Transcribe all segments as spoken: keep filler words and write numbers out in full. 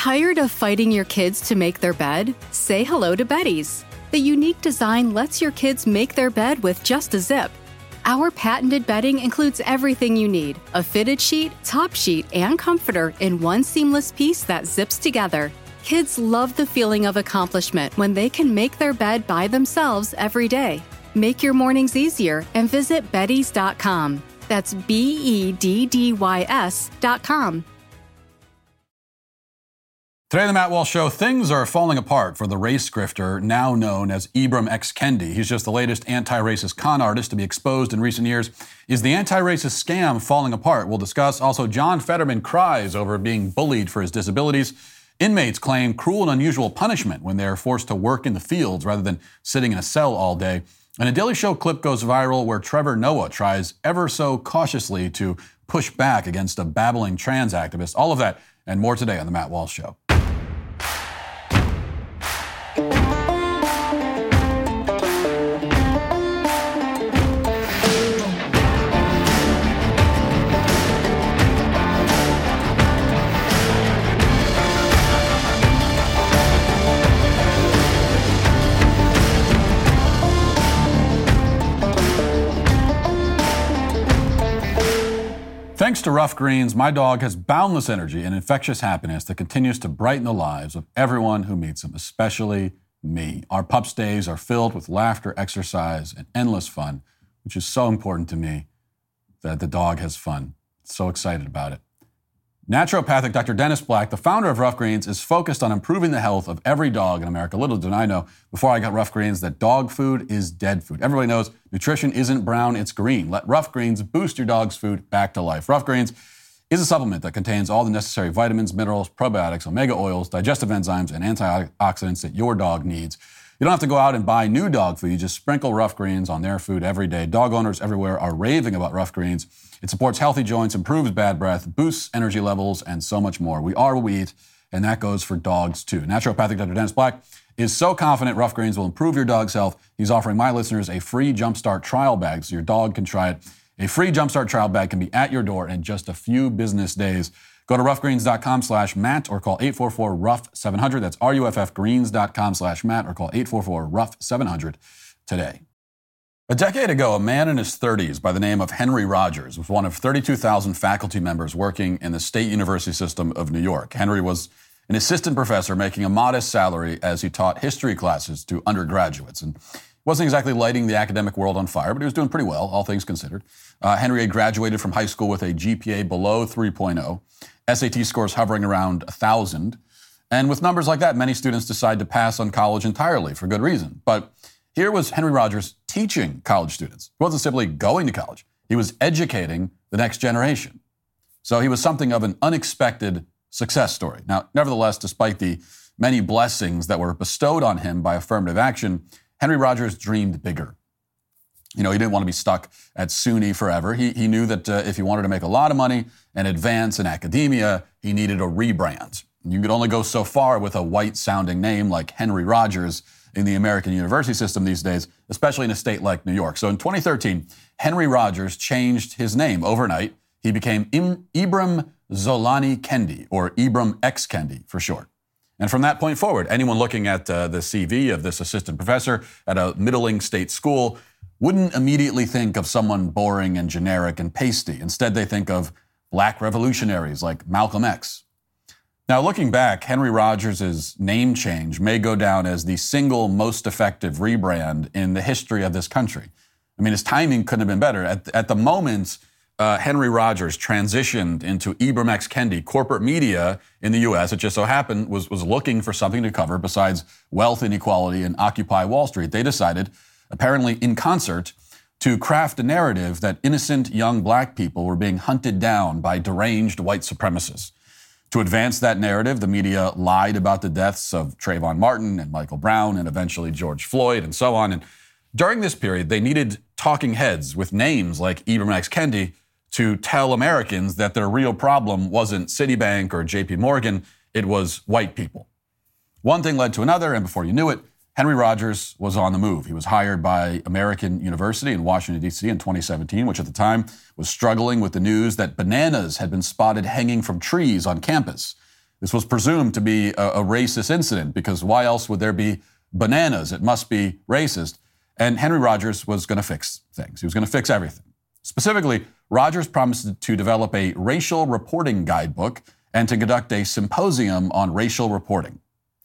Tired of fighting your kids to make their bed? Say hello to Betty's. The unique design lets your kids make their bed with just a zip. Our patented bedding includes everything you need: a fitted sheet, top sheet, and comforter in one seamless piece that zips together. Kids love the feeling of accomplishment when they can make their bed by themselves every day. Make your mornings easier and visit beddys dot com. That's B E D D Y S dot com. Today on the Matt Walsh Show, things are falling apart for the race grifter now known as Ibram X. Kendi. He's just the latest anti-racist con artist to be exposed in recent years. Is the anti-racist scam falling apart? We'll discuss. Also, John Fetterman cries over being bullied for his disabilities. Inmates claim cruel and unusual punishment when they're forced to work in the fields rather than sitting in a cell all day. And a Daily Show clip goes viral where Trevor Noah tries ever so cautiously to push back against a babbling trans activist. All of that and more today on the Matt Walsh Show. Thanks to Rough Greens, my dog has boundless energy and infectious happiness that continues to brighten the lives of everyone who meets him, especially me. Our pup's days are filled with laughter, exercise, and endless fun, which is so important to me that the dog has fun. So excited about it. Naturopathic Doctor Dennis Black, the founder of Rough Greens, is focused on improving the health of every dog in America. Little did I know before I got Rough Greens that dog food is dead food. Everybody knows nutrition isn't brown, it's green. Let Rough Greens boost your dog's food back to life. Rough Greens is a supplement that contains all the necessary vitamins, minerals, probiotics, omega oils, digestive enzymes, and antioxidants that your dog needs. You don't have to go out and buy new dog food. You just sprinkle Rough Greens on their food every day. Dog owners everywhere are raving about Rough Greens. It supports healthy joints, improves bad breath, boosts energy levels, and so much more. We are what we eat, and that goes for dogs too. Naturopathic Doctor Dennis Black is so confident Rough Greens will improve your dog's health. He's offering my listeners a free Jumpstart trial bag so your dog can try it. A free Jumpstart trial bag can be at your door in just a few business days. Go to roughgreens.com slash Matt or call eight four four rough seven hundred. That's ruffgreens.com slash Matt or call eight four four rough seven hundred today. A decade ago, a man in his thirties by the name of Henry Rogers was one of thirty-two thousand faculty members working in the State University system of New York. Henry was an assistant professor making a modest salary as he taught history classes to undergraduates. And wasn't exactly lighting the academic world on fire, but he was doing pretty well, all things considered. Uh, Henry had graduated from high school with a G P A below three point oh, S A T scores hovering around one thousand. And with numbers like that, many students decide to pass on college entirely for good reason. But here was Henry Rogers teaching college students. He wasn't simply going to college. He was educating the next generation. So he was something of an unexpected success story. Now, nevertheless, despite the many blessings that were bestowed on him by affirmative action, Henry Rogers dreamed bigger. You know, he didn't want to be stuck at SUNY forever. He, he knew that uh, if he wanted to make a lot of money and advance in academia, he needed a rebrand. You could only go so far with a white-sounding name like Henry Rogers in the American university system these days, especially in a state like New York. So in twenty thirteen, Henry Rogers changed his name overnight. He became Im- Ibram Zolani Kendi, or Ibram X. Kendi for short. And from that point forward, anyone looking at uh, the C V of this assistant professor at a middling state school wouldn't immediately think of someone boring and generic and pasty. Instead, they think of black revolutionaries like Malcolm X. Now, looking back, Henry Rogers' name change may go down as the single most effective rebrand in the history of this country. I mean, his timing couldn't have been better. At, at the moment uh, Henry Rogers transitioned into Ibram X. Kendi, corporate media in the U S, it just so happened, was, was looking for something to cover besides wealth inequality and Occupy Wall Street. They decided, apparently in concert, to craft a narrative that innocent young black people were being hunted down by deranged white supremacists. To advance that narrative, the media lied about the deaths of Trayvon Martin and Michael Brown and eventually George Floyd and so on. And during this period, they needed talking heads with names like Ibram X. Kendi to tell Americans that their real problem wasn't Citibank or J P Morgan, it was white people. One thing led to another, and before you knew it, Henry Rogers was on the move. He was hired by American University in Washington, D C in twenty seventeen, which at the time was struggling with the news that bananas had been spotted hanging from trees on campus. This was presumed to be a, a racist incident because why else would there be bananas? It must be racist. And Henry Rogers was going to fix things. He was going to fix everything. Specifically, Rogers promised to develop a racial reporting guidebook and to conduct a symposium on racial reporting.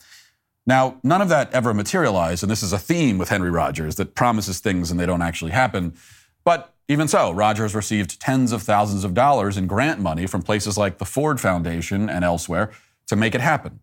Now, none of that ever materialized, and this is a theme with Henry Rogers that promises things and they don't actually happen. But even so, Rogers received tens of thousands of dollars in grant money from places like the Ford Foundation and elsewhere to make it happen.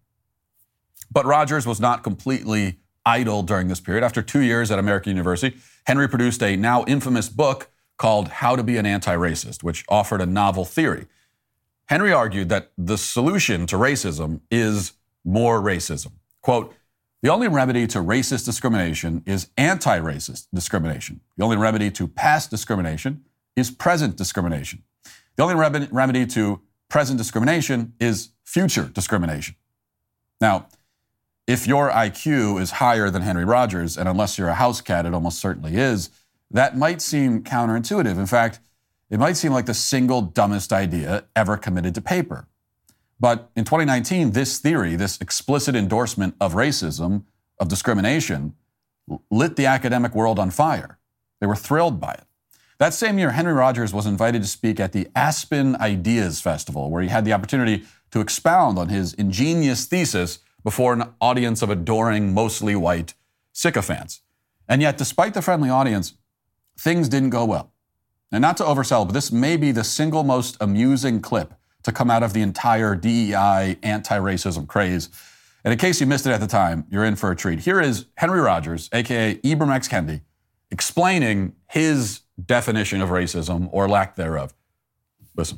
But Rogers was not completely idle during this period. After two years at American University, Henry produced a now infamous book called How to Be an Anti-Racist, which offered a novel theory. Henry argued that the solution to racism is more racism. Quote, the only remedy to racist discrimination is anti-racist discrimination. The only remedy to past discrimination is present discrimination. The only rem- remedy to present discrimination is future discrimination. Now, if your I Q is higher than Henry Rogers, and unless you're a house cat, it almost certainly is, that might seem counterintuitive. In fact, it might seem like the single dumbest idea ever committed to paper. But in twenty nineteen, this theory, this explicit endorsement of racism, of discrimination, lit the academic world on fire. They were thrilled by it. That same year, Henry Rogers was invited to speak at the Aspen Ideas Festival, where he had the opportunity to expound on his ingenious thesis before an audience of adoring, mostly white sycophants. And yet, despite the friendly audience, things didn't go well. And not to oversell, but this may be the single most amusing clip to come out of the entire D E I anti-racism craze. And in case you missed it at the time, you're in for a treat. Here is Henry Rogers, a k a. Ibram X. Kendi, explaining his definition of racism or lack thereof. Listen.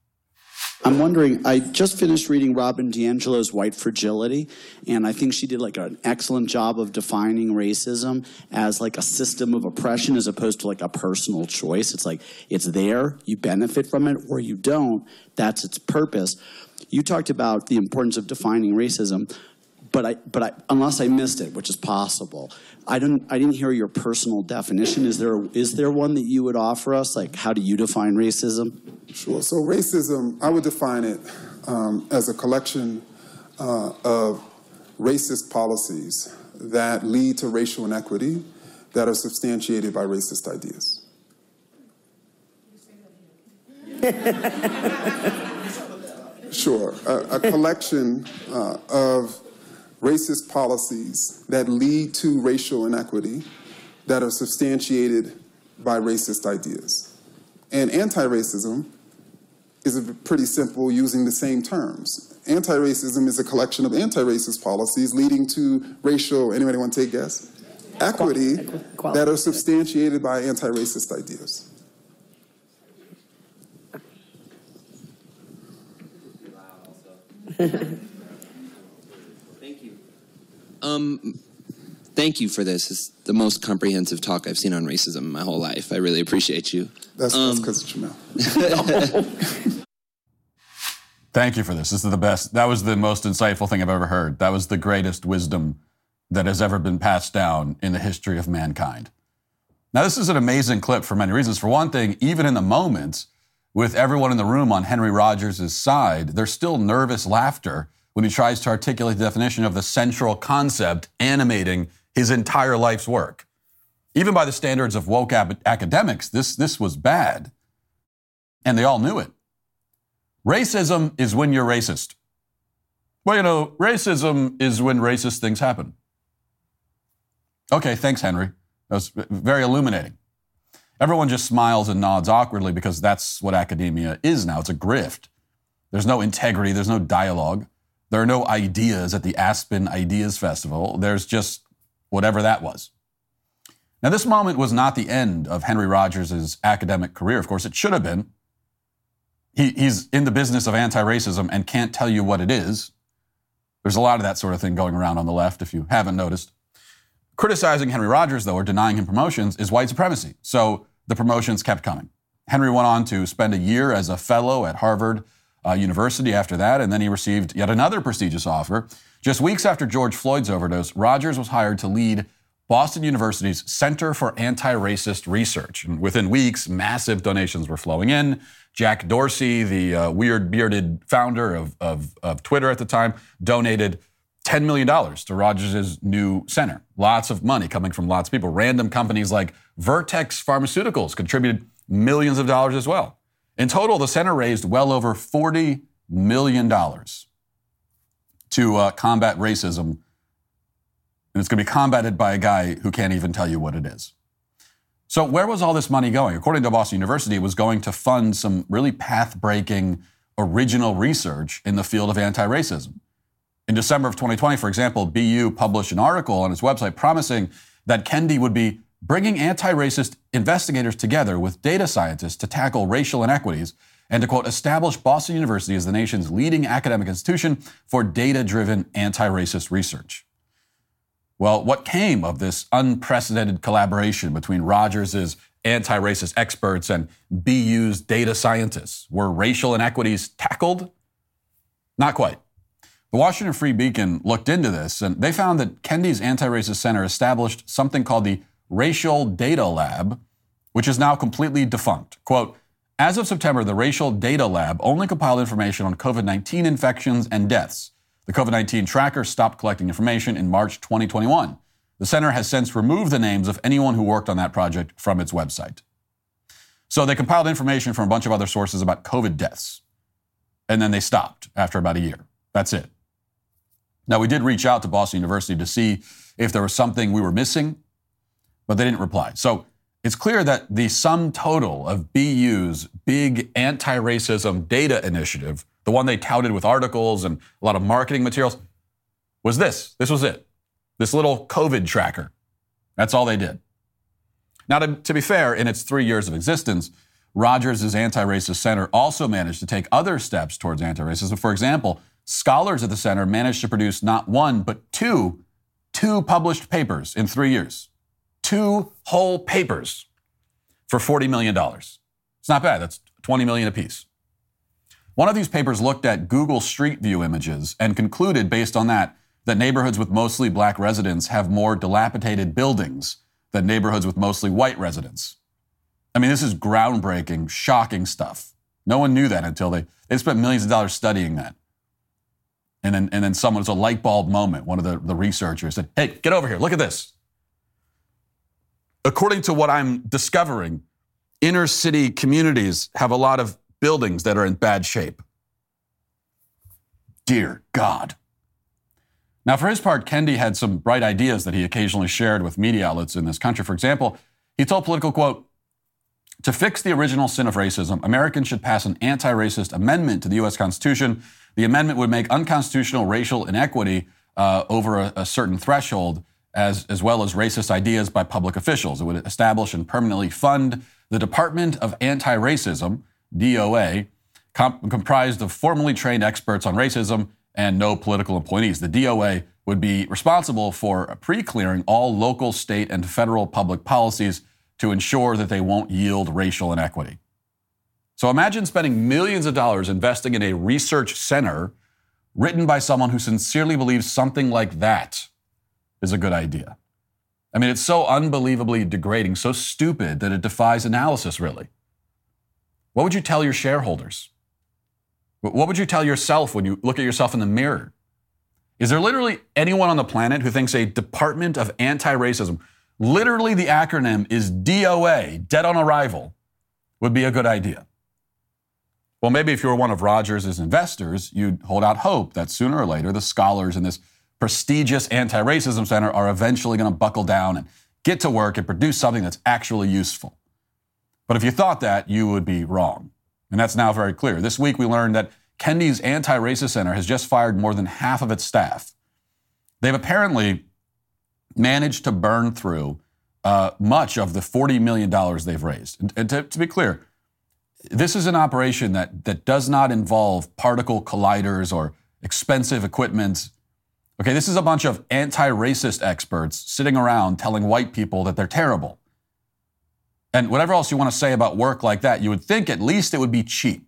I'm wondering, I just finished reading Robin DiAngelo's White Fragility, and I think she did like an excellent job of defining racism as like a system of oppression as opposed to like a personal choice. It's like, it's there, you benefit from it, or you don't. That's its purpose. You talked about the importance of defining racism, but I, but I, unless I missed it, which is possible, I didn't, I didn't hear your personal definition. Is there, is there one that you would offer us? Like, how do you define racism? Sure. So racism, I would define it um, as a collection uh, of racist policies that lead to racial inequity that are substantiated by racist ideas. Sure. A, a collection uh, of racist policies that lead to racial inequity that are substantiated by racist ideas. And anti-racism is a pretty simple, using the same terms. Anti-racism is a collection of anti-racist policies leading to racial, anybody want to take a guess? Equity Equality. That are substantiated by anti-racist ideas. Thank you. Um, thank you for this. It's the most comprehensive talk I've seen on racism in my whole life. I really appreciate you. That's um, because of Jamel. Thank you for this. This is the best. That was the most insightful thing I've ever heard. That was the greatest wisdom that has ever been passed down in the history of mankind. Now, this is an amazing clip for many reasons. For one thing, even in the moment, with everyone in the room on Henry Rogers' side, there's still nervous laughter when he tries to articulate the definition of the central concept animating his entire life's work. Even by the standards of woke ab- academics, this, this was bad. And they all knew it. Racism is when you're racist. Well, you know, racism is when racist things happen. Okay, thanks, Henry. That was very illuminating. Everyone just smiles and nods awkwardly because that's what academia is now. It's a grift. There's no integrity. There's no dialogue. There are no ideas at the Aspen Ideas Festival. There's just whatever that was. Now, this moment was not the end of Henry Rogers' academic career. Of course, it should have been. He, he's in the business of anti-racism and can't tell you what it is. There's a lot of that sort of thing going around on the left, if you haven't noticed. Criticizing Henry Rogers, though, or denying him promotions is white supremacy. So the promotions kept coming. Henry went on to spend a year as a fellow at Harvard uh, University after that, and then he received yet another prestigious offer. Just weeks after George Floyd's overdose, Rogers was hired to lead Boston University's Center for Anti-Racist Research. And within weeks, massive donations were flowing in. Jack Dorsey, the uh, weird bearded founder of, of, of Twitter at the time, donated ten million dollars to Rogers' new center. Lots of money coming from lots of people. Random companies like Vertex Pharmaceuticals contributed millions of dollars as well. In total, the center raised well over forty million dollars to uh, combat racism. And it's going to be combated by a guy who can't even tell you what it is. So where was all this money going? According to Boston University, it was going to fund some really path-breaking original research in the field of anti-racism. In December of twenty twenty, for example, B U published an article on its website promising that Kendi would be bringing anti-racist investigators together with data scientists to tackle racial inequities and to, quote, establish Boston University as the nation's leading academic institution for data-driven anti-racist research. Well, what came of this unprecedented collaboration between Rogers' anti-racist experts and B U's data scientists? Were racial inequities tackled? Not quite. The Washington Free Beacon looked into this, and they found that Kendi's Anti-Racist Center established something called the Racial Data Lab, which is now completely defunct. Quote, as of September, the Racial Data Lab only compiled information on COVID nineteen infections and deaths. The COVID nineteen tracker stopped collecting information in March twenty twenty-one. The center has since removed the names of anyone who worked on that project from its website. So they compiled information from a bunch of other sources about COVID deaths, and then they stopped after about a year. That's it. Now, we did reach out to Boston University to see if there was something we were missing, but they didn't reply. So it's clear that the sum total of B U's big anti-racism data initiative, the one they touted with articles and a lot of marketing materials, was this. This was it. This little COVID tracker. That's all they did. Now, to, to be fair, in its three years of existence, Rogers' Anti-Racist Center also managed to take other steps towards anti-racism. For example, scholars at the center managed to produce not one, but two, two published papers in three years. Two whole papers for forty million dollars. It's not bad. That's twenty million dollars apiece. One of these papers looked at Google Street View images and concluded, based on that, that neighborhoods with mostly black residents have more dilapidated buildings than neighborhoods with mostly white residents. I mean, this is groundbreaking, shocking stuff. No one knew that until they, they spent millions of dollars studying that. And then, and then someone, it's a light bulb moment. One of the, the researchers said, hey, get over here. Look at this. According to what I'm discovering, inner city communities have a lot of buildings that are in bad shape. Dear God. Now, for his part, Kendi had some bright ideas that he occasionally shared with media outlets in this country. For example, he told Politico, quote, to fix the original sin of racism, Americans should pass an anti-racist amendment to the U S Constitution. The amendment would make unconstitutional racial inequity uh, over a, a certain threshold, as, as well as racist ideas by public officials. It would establish and permanently fund the Department of Anti-Racism, D O A, comp- comprised of formally trained experts on racism and no political appointees. The D O A would be responsible for pre-clearing all local, state, and federal public policies to ensure that they won't yield racial inequity. So imagine spending millions of dollars investing in a research center written by someone who sincerely believes something like that is a good idea. I mean, it's so unbelievably degrading, so stupid that it defies analysis, really. What would you tell your shareholders? What would you tell yourself when you look at yourself in the mirror? Is there literally anyone on the planet who thinks a Department of Anti-Racism, literally the acronym is D O A, dead on arrival, would be a good idea? Well, maybe if you were one of Rogers' investors, you'd hold out hope that sooner or later the scholars in this prestigious anti-racism center are eventually going to buckle down and get to work and produce something that's actually useful. But if you thought that, you would be wrong. And that's now very clear. This week we learned that Kendi's Anti-Racist Center has just fired more than half of its staff. They've apparently managed to burn through uh, much of the forty million dollars they've raised. And, and to, to be clear, this is an operation that, that does not involve particle colliders or expensive equipment. Okay, this is a bunch of anti-racist experts sitting around telling white people that they're terrible. And whatever else you want to say about work like that, you would think at least it would be cheap.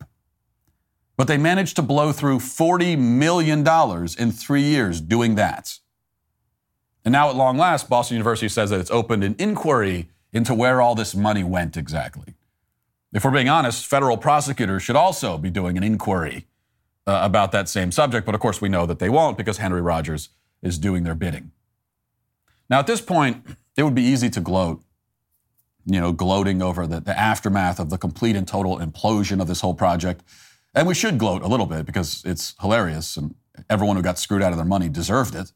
But they managed to blow through forty million dollars in three years doing that. And now at long last, Boston University says that it's opened an inquiry into where all this money went exactly. If we're being honest, federal prosecutors should also be doing an inquiry uh, about that same subject. But of course, we know that they won't because Henry Rogers is doing their bidding. Now, at this point, it would be easy to gloat, you know, gloating over the, the aftermath of the complete and total implosion of this whole project. And we should gloat a little bit because it's hilarious and everyone who got screwed out of their money deserved it.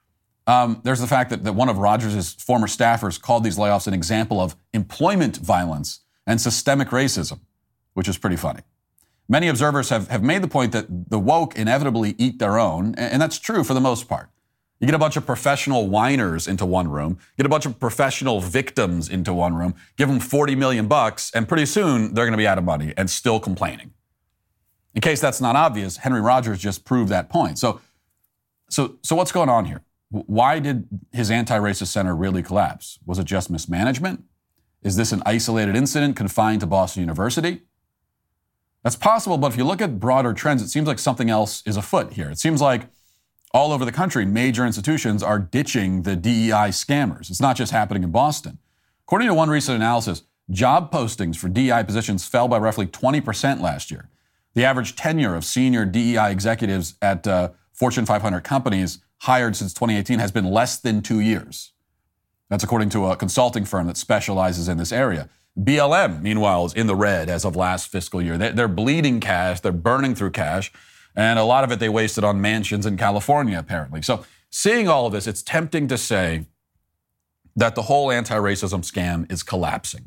Um, there's the fact that, that one of Rogers' former staffers called these layoffs an example of employment violence and systemic racism, which is pretty funny. Many observers have, have made the point that the woke inevitably eat their own, and, and that's true for the most part. You get a bunch of professional whiners into one room, get a bunch of professional victims into one room, give them forty million bucks, and pretty soon they're going to be out of money and still complaining. In case that's not obvious, Henry Rogers just proved that point. So, so, so what's going on here? Why did his anti-racist center really collapse? Was it just mismanagement? Is this an isolated incident confined to Boston University? That's possible, but if you look at broader trends, it seems like something else is afoot here. It seems like all over the country, major institutions are ditching the D E I scammers. It's not just happening in Boston. According to one recent analysis, job postings for D E I positions fell by roughly twenty percent last year. The average tenure of senior D E I executives at uh, Fortune five hundred companies hired since twenty eighteen has been less than two years. That's according to a consulting firm that specializes in this area. B L M, meanwhile, is in the red as of last fiscal year. They're bleeding cash. They're burning through cash. And a lot of it they wasted on mansions in California, apparently. So seeing all of this, it's tempting to say that the whole anti-racism scam is collapsing.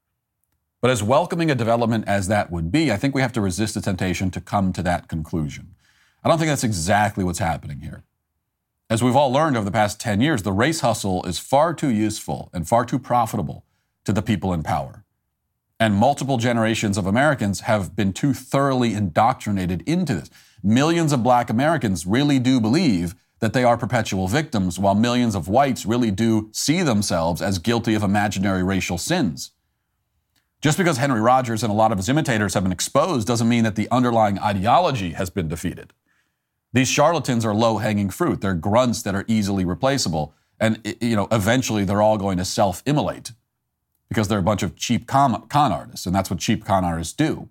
But as welcoming a development as that would be, I think we have to resist the temptation to come to that conclusion. I don't think that's exactly what's happening here. As we've all learned over the past ten years, the race hustle is far too useful and far too profitable to the people in power. And multiple generations of Americans have been too thoroughly indoctrinated into this. Millions of black Americans really do believe that they are perpetual victims, while millions of whites really do see themselves as guilty of imaginary racial sins. Just because Henry Rogers and a lot of his imitators have been exposed doesn't mean that the underlying ideology has been defeated. These charlatans are low-hanging fruit. They're grunts that are easily replaceable. And, you know, eventually they're all going to self-immolate because they're a bunch of cheap con, con artists, and that's what cheap con artists do.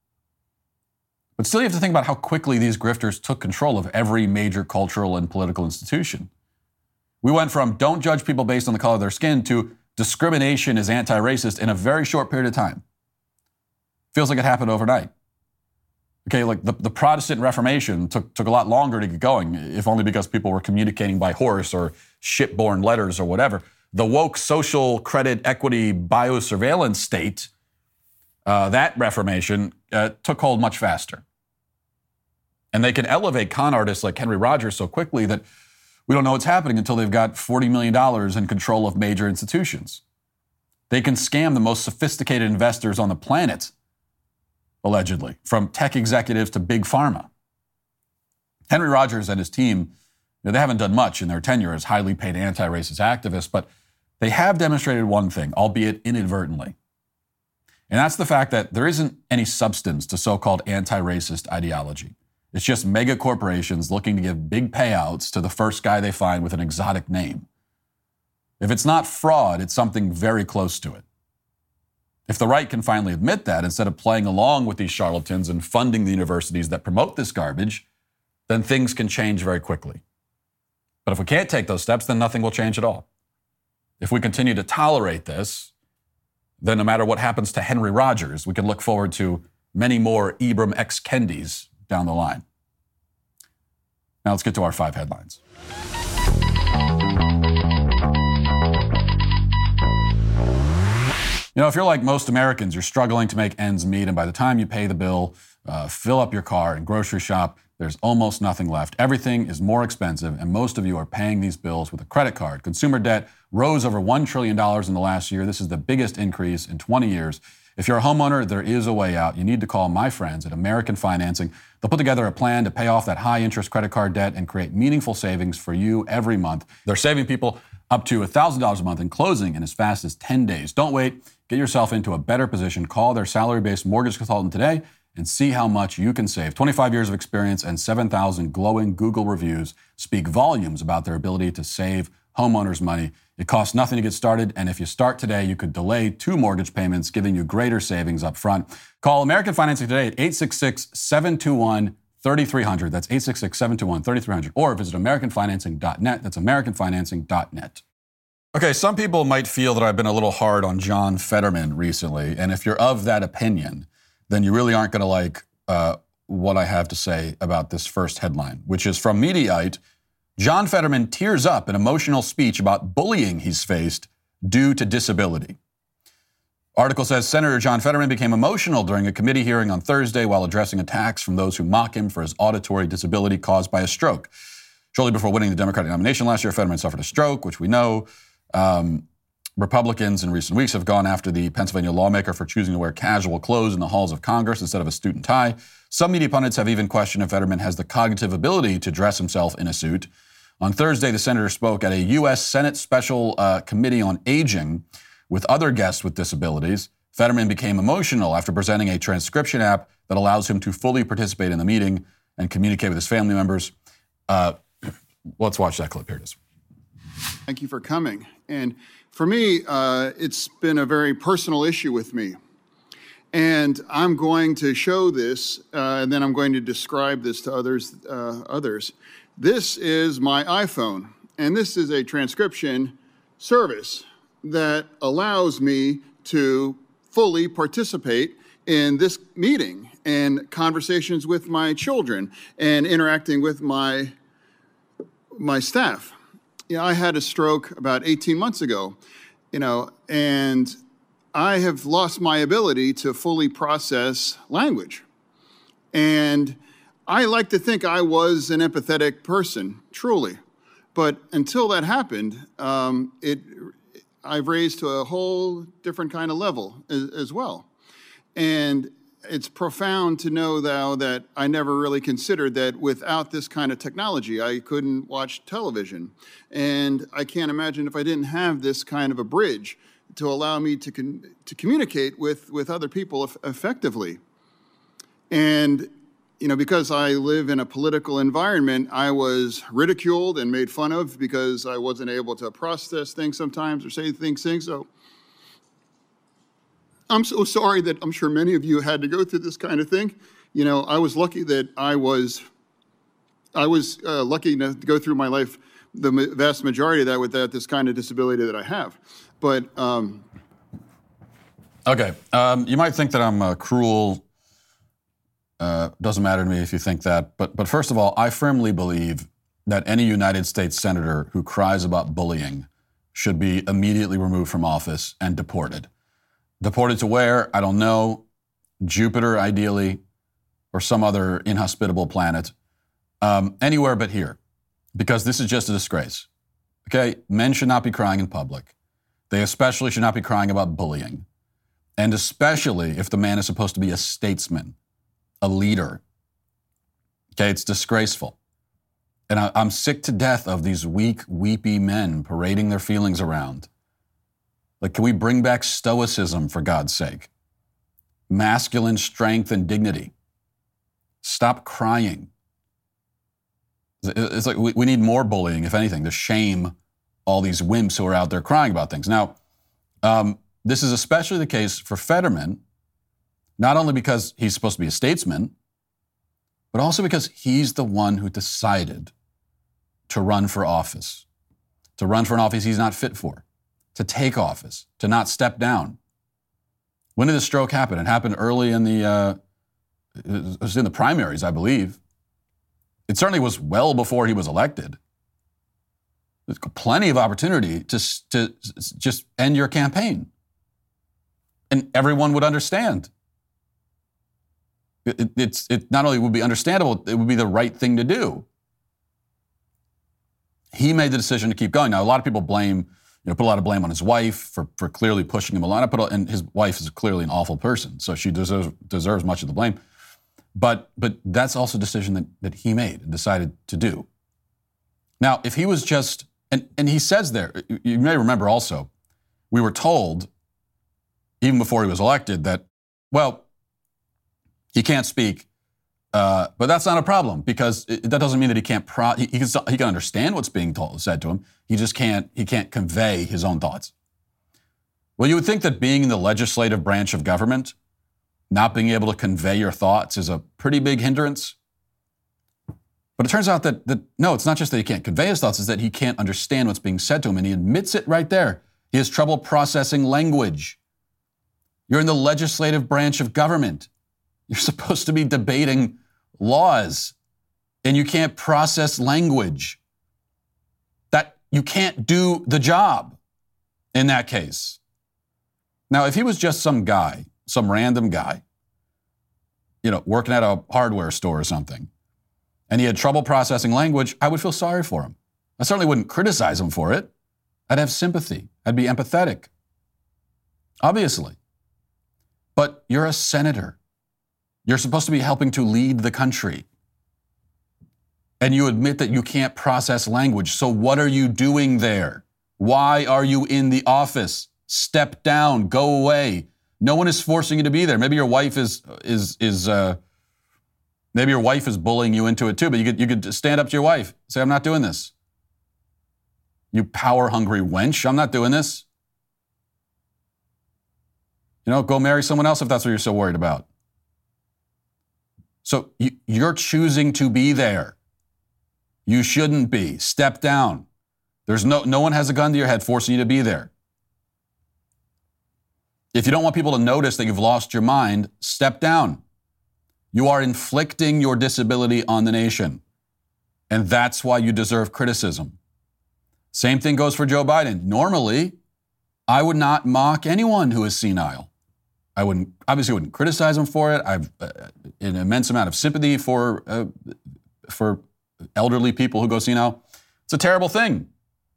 But still, you have to think about how quickly these grifters took control of every major cultural and political institution. We went from don't judge people based on the color of their skin to discrimination is anti-racist in a very short period of time. Feels like it happened overnight. Okay, like the, the Protestant Reformation took, took a lot longer to get going, if only because people were communicating by horse or shipborne letters or whatever. The woke social credit equity biosurveillance state, uh, that Reformation uh, took hold much faster. And they can elevate con artists like Henry Rogers so quickly that we don't know what's happening until they've got forty million dollars in control of major institutions. They can scam the most sophisticated investors on the planet, allegedly, from tech executives to big pharma. Henry Rogers and his team, you know, they haven't done much in their tenure as highly paid anti-racist activists, but they have demonstrated one thing, albeit inadvertently. And that's the fact that there isn't any substance to so-called anti-racist ideology. It's just mega corporations looking to give big payouts to the first guy they find with an exotic name. If it's not fraud, it's something very close to it. If the right can finally admit that, instead of playing along with these charlatans and funding the universities that promote this garbage, then things can change very quickly. But if we can't take those steps, then nothing will change at all. If we continue to tolerate this, then no matter what happens to Henry Rogers, we can look forward to many more Ibram X. Kendis down the line. Now let's get to our five headlines. You know, if you're like most Americans, you're struggling to make ends meet, and by the time you pay the bill, uh, fill up your car, and grocery shop, there's almost nothing left. Everything is more expensive, and most of you are paying these bills with a credit card. Consumer debt rose over one trillion dollars in the last year. This is the biggest increase in twenty years. If you're a homeowner, there is a way out. You need to call my friends at American Financing. They'll put together a plan to pay off that high-interest credit card debt and create meaningful savings for you every month. They're saving people up to one thousand dollars a month and closing in as fast as ten days. Don't wait. Get yourself into a better position. Call their salary-based mortgage consultant today and see how much you can save. twenty-five years of experience and seven thousand glowing Google reviews speak volumes about their ability to save homeowners money. It costs nothing to get started, and if you start today, you could delay two mortgage payments, giving you greater savings up front. Call American Financing today at eight six six, seven two one, three three zero zero. That's eight six six, seven two one, three three zero zero. Or visit American Financing dot net. That's American Financing dot net. Okay, some people might feel that I've been a little hard on John Fetterman recently, and if you're of that opinion, then you really aren't going to like uh, what I have to say about this first headline, which is from Mediaite. John Fetterman tears up in emotional speech about bullying he's faced due to disability. Article says Senator John Fetterman became emotional during a committee hearing on Thursday while addressing attacks from those who mock him for his auditory disability caused by a stroke. Shortly before winning the Democratic nomination last year, Fetterman suffered a stroke, which we know. Um, Republicans in recent weeks have gone after the Pennsylvania lawmaker for choosing to wear casual clothes in the halls of Congress instead of a suit and tie. Some media pundits have even questioned if Fetterman has the cognitive ability to dress himself in a suit. On Thursday, the senator spoke at a U S Senate Special uh, Committee on Aging with other guests with disabilities. Fetterman became emotional after presenting a transcription app that allows him to fully participate in the meeting and communicate with his family members. Uh, let's watch that clip. Here it is. Thank you for coming. And for me, uh, it's been a very personal issue with me. And I'm going to show this, uh, and then I'm going to describe this to others. Uh, others. This is my iPhone, and this is a transcription service that allows me to fully participate in this meeting and conversations with my children and interacting with my, my staff. You know, I had a stroke about eighteen months ago, you know, and I have lost my ability to fully process language. And I like to think I was an empathetic person, truly. But until that happened, um, it I've raised to a whole different kind of level as, as well. And it's profound to know, though, that I never really considered that without this kind of technology, I couldn't watch television. And I can't imagine if I didn't have this kind of a bridge to allow me to con- to communicate with, with other people eff- effectively. And, you know, because I live in a political environment, I was ridiculed and made fun of because I wasn't able to process things sometimes or say things. things. So I'm so sorry that I'm sure many of you had to go through this kind of thing. You know, I was lucky that I was, I was uh, lucky enough to go through my life, the vast majority of that without this kind of disability that I have. But, um. Okay. Um, you might think that I'm uh, cruel. Uh, doesn't matter to me if you think that. But, but first of all, I firmly believe that any United States senator who cries about bullying should be immediately removed from office and deported. Deported to where? I don't know. Jupiter, ideally, or some other inhospitable planet. Um, anywhere but here. Because this is just a disgrace. Okay? Men should not be crying in public. They especially should not be crying about bullying. And especially if the man is supposed to be a statesman, a leader. Okay? It's disgraceful. And I, I'm sick to death of these weak, weepy men parading their feelings around. Like, can we bring back stoicism, for God's sake? Masculine strength and dignity. Stop crying. It's like we need more bullying, if anything, to shame all these wimps who are out there crying about things. Now, um, this is especially the case for Fetterman, not only because he's supposed to be a statesman, but also because he's the one who decided to run for office, to run for an office he's not fit for, to take office, to not step down. When did the stroke happen? It happened early in the, uh, it was in the primaries, I believe. It certainly was well before he was elected. There's plenty of opportunity to, to just end your campaign. And everyone would understand. It, it, it's, it not only would be understandable, it would be the right thing to do. He made the decision to keep going. Now, a lot of people blame, you know, put a lot of blame on his wife for, for clearly pushing him along. I put, and his wife is clearly an awful person, so she deserves, deserves much of the blame. But but that's also a decision that, that he made and decided to do. Now, if he was just, and, and he says there, you may remember also, we were told, even before he was elected, that, well, he can't speak Uh, but that's not a problem because it, that doesn't mean that he can't. Pro- he, he can he can understand what's being told said to him. He just can't he can't convey his own thoughts. Well, you would think that being in the legislative branch of government, not being able to convey your thoughts is a pretty big hindrance. But it turns out that, that no, it's not just that he can't convey his thoughts, it's that he can't understand what's being said to him, and he admits it right there. He has trouble processing language. You're in the legislative branch of government. You're supposed to be debating laws, and you can't process language. That you can't do the job in that case. Now, if he was just some guy, some random guy, you know, working at a hardware store or something, and he had trouble processing language, I would feel sorry for him. I certainly wouldn't criticize him for it. I'd have sympathy. I'd be empathetic. Obviously. But you're a senator. You're supposed to be helping to lead the country. And you admit that you can't process language. So what are you doing there? Why are you in the office? Step down. Go away. No one is forcing you to be there. Maybe your wife is is is uh, maybe your wife is bullying you into it too. But you could you could stand up to your wife. Say, I'm not doing this. You power hungry wench. I'm not doing this. You know, go marry someone else if that's what you're so worried about. So you, you're choosing to be there. You shouldn't be. Step down. There's no, no one has a gun to your head forcing you to be there. If you don't want people to notice that you've lost your mind, step down. You are inflicting your disability on the nation. And that's why you deserve criticism. Same thing goes for Joe Biden. Normally, I would not mock anyone who is senile. I wouldn't, obviously wouldn't criticize him for it. I've uh, an immense amount of sympathy for uh, for elderly people who go senile. It's a terrible thing.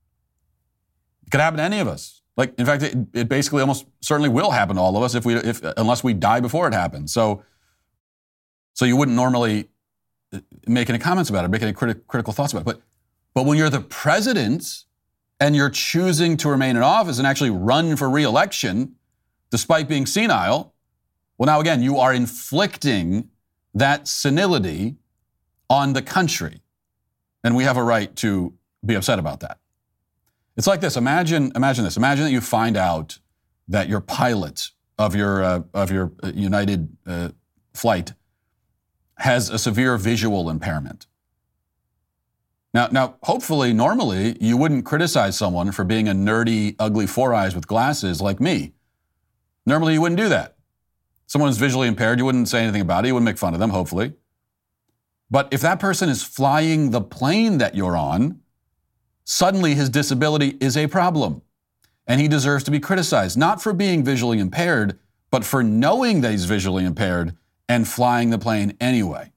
It could happen to any of us. Like, in fact, it, it basically almost certainly will happen to all of us if we, if unless we die before it happens. So, so you wouldn't normally make any comments about it, make any criti- critical thoughts about it. But, but when you're the president and you're choosing to remain in office and actually run for re-election, despite being senile, well, now again, you are inflicting that senility on the country. And we have a right to be upset about that. It's like this. Imagine, imagine this. Imagine that you find out that your pilot of your, uh, of your United uh, flight has a severe visual impairment. Now, now, hopefully, normally, you wouldn't criticize someone for being a nerdy, ugly four eyes with glasses like me. Normally, you wouldn't do that. Someone who's visually impaired, you wouldn't say anything about it. You wouldn't make fun of them, hopefully. But if that person is flying the plane that you're on, suddenly his disability is a problem. And he deserves to be criticized, not for being visually impaired, but for knowing that he's visually impaired and flying the plane anyway.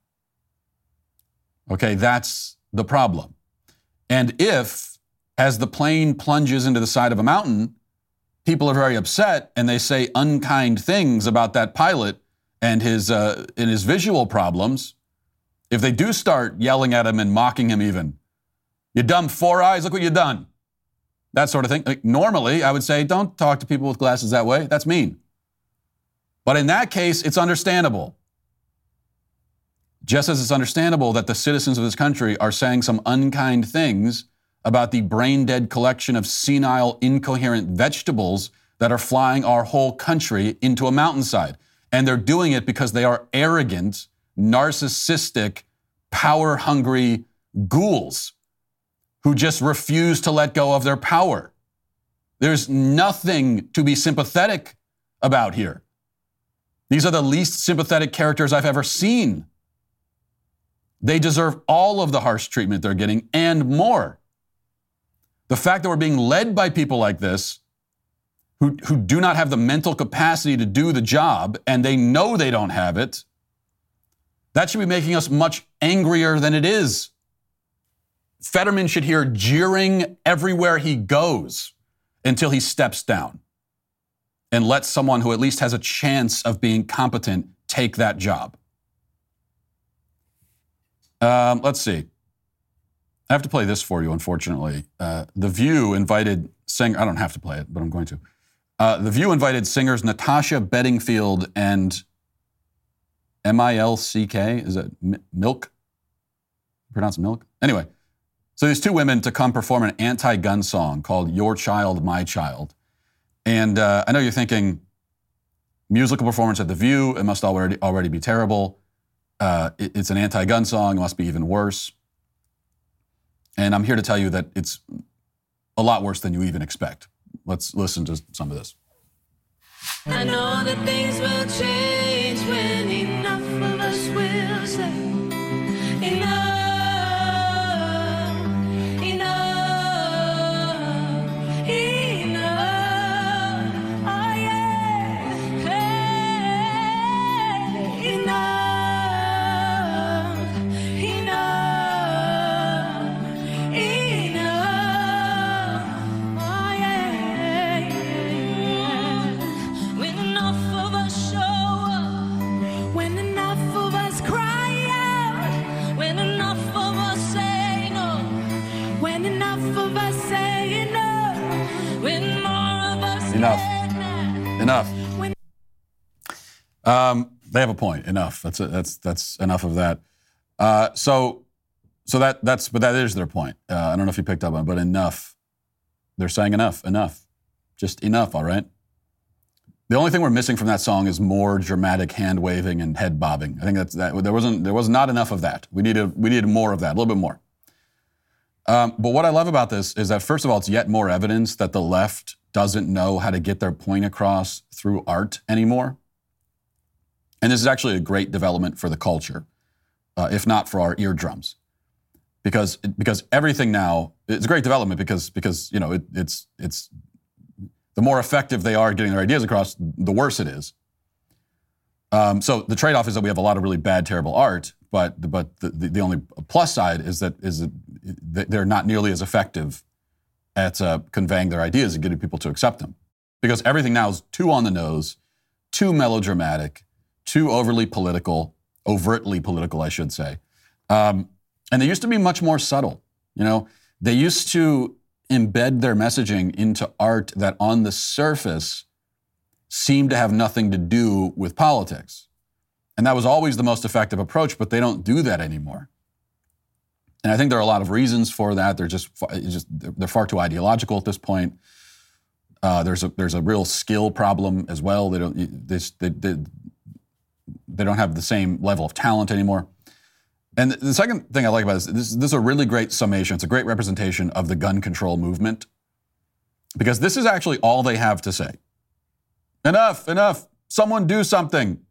Okay, that's the problem. And if, as the plane plunges into the side of a mountain, people are very upset and they say unkind things about that pilot and his uh, and his visual problems, if they do start yelling at him and mocking him even, you dumb four eyes, look what you've done. That sort of thing. Like, normally, I would say, don't talk to people with glasses that way. That's mean. But in that case, it's understandable. Just as it's understandable that the citizens of this country are saying some unkind things about the brain-dead collection of senile, incoherent vegetables that are flying our whole country into a mountainside. And they're doing it because they are arrogant, narcissistic, power-hungry ghouls who just refuse to let go of their power. There's nothing to be sympathetic about here. These are the least sympathetic characters I've ever seen. They deserve all of the harsh treatment they're getting and more. The fact that we're being led by people like this who, who do not have the mental capacity to do the job and they know they don't have it, that should be making us much angrier than it is. Fetterman should hear jeering everywhere he goes until he steps down and lets someone who at least has a chance of being competent take that job. Um, let's see. I have to play this for you, unfortunately. Uh, The View invited singer, I don't have to play it, but I'm going to. Uh, The View invited singers Natasha Bedingfield and M I L C K. Is it M- Milk? Pronounced Milk? Anyway, so these two women to come perform an anti-gun song called Your Child, My Child. And uh, I know you're thinking, musical performance at The View, it must already already be terrible. Uh, it, it's an anti-gun song, it must be even worse. And I'm here to tell you that it's a lot worse than you even expect. Let's listen to some of this. I know that things will change when enough of us will say enough, enough, enough, oh yeah, hey, enough, enough, enough, oh yeah, when enough of us show up, when enough of us cry out, when enough of us say no, when enough of us say enough, when more of us Enough. get mad, Enough. when Um, they have a point. Enough. That's it. That's that's enough of that. Uh, so, so that that's but that is their point. Uh, I don't know if you picked up on it, but enough. They're saying enough. Enough. Just enough. All right. The only thing we're missing from that song is more dramatic hand waving and head bobbing. I think that's that. There wasn't. There was not enough of that. We needed. We needed more of that. A little bit more. Um, but what I love about this is that first of all, it's yet more evidence that the left doesn't know how to get their point across through art anymore. And this is actually a great development for the culture, uh, if not for our eardrums, because because everything now it's a great development because because you know it, it's it's the more effective they are getting their ideas across, the worse it is. Um, so the trade-off is that we have a lot of really bad, terrible art, but but the, the, the only plus side is that is that they're not nearly as effective at uh, conveying their ideas and getting people to accept them, because everything now is too on the nose, too melodramatic, too overly political, overtly political, I should say. Um, and they used to be much more subtle. You know, they used to embed their messaging into art that on the surface seemed to have nothing to do with politics. And that was always the most effective approach, but they don't do that anymore. And I think there are a lot of reasons for that. They're just, just they're far too ideological at this point. Uh, there's a there's a real skill problem as well. They don't they, they, they, they don't have the same level of talent anymore. And the second thing I like about this, this, this is a really great summation. It's a great representation of the gun control movement, because this is actually all they have to say. Enough, enough, someone do something.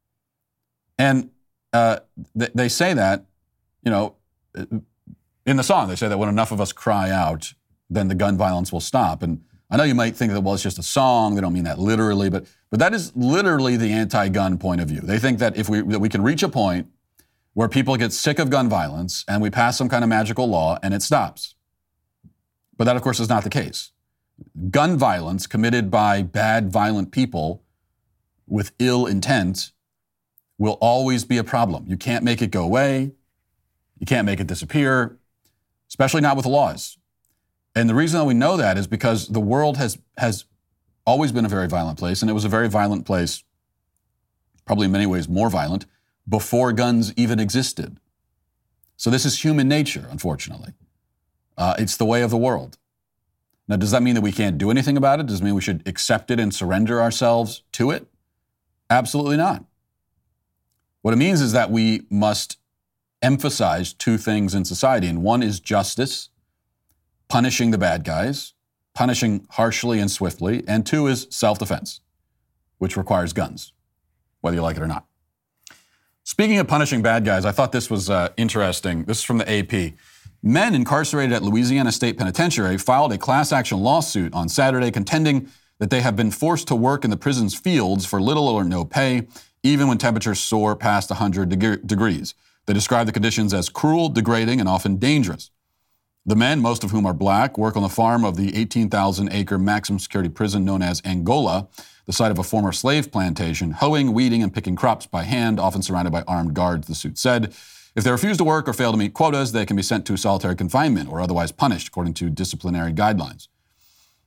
And uh, they, they say that, you know, in the song, they say that when enough of us cry out, then the gun violence will stop. And I know you might think that, well, it's just a song. They don't mean that literally, but but that is literally the anti-gun point of view. They think that if we that we can reach a point where people get sick of gun violence and we pass some kind of magical law and it stops. But that, of course, is not the case. Gun violence committed by bad, violent people with ill intent will always be a problem. You can't make it go away. You can't make it disappear, especially not with laws. And the reason that we know that is because the world has has always been a very violent place, and it was a very violent place, probably in many ways more violent, before guns even existed. So this is human nature, unfortunately. Uh, it's the way of the world. Now, does that mean that we can't do anything about it? Does it mean we should accept it and surrender ourselves to it? Absolutely not. What it means is that we must emphasize two things in society, and one is justice, punishing the bad guys, punishing harshly and swiftly, and two is self-defense, which requires guns, whether you like it or not. Speaking of punishing bad guys, I thought this was uh, interesting. This is from the A P. Men incarcerated at Louisiana State Penitentiary filed a class action lawsuit on Saturday contending that they have been forced to work in the prison's fields for little or no pay, even when temperatures soar past one hundred deg- degrees. They describe the conditions as cruel, degrading, and often dangerous. The men, most of whom are black, work on the farm of the eighteen thousand acre maximum security prison known as Angola, the site of a former slave plantation, hoeing, weeding, and picking crops by hand, often surrounded by armed guards, the suit said. If they refuse to work or fail to meet quotas, they can be sent to solitary confinement or otherwise punished according to disciplinary guidelines.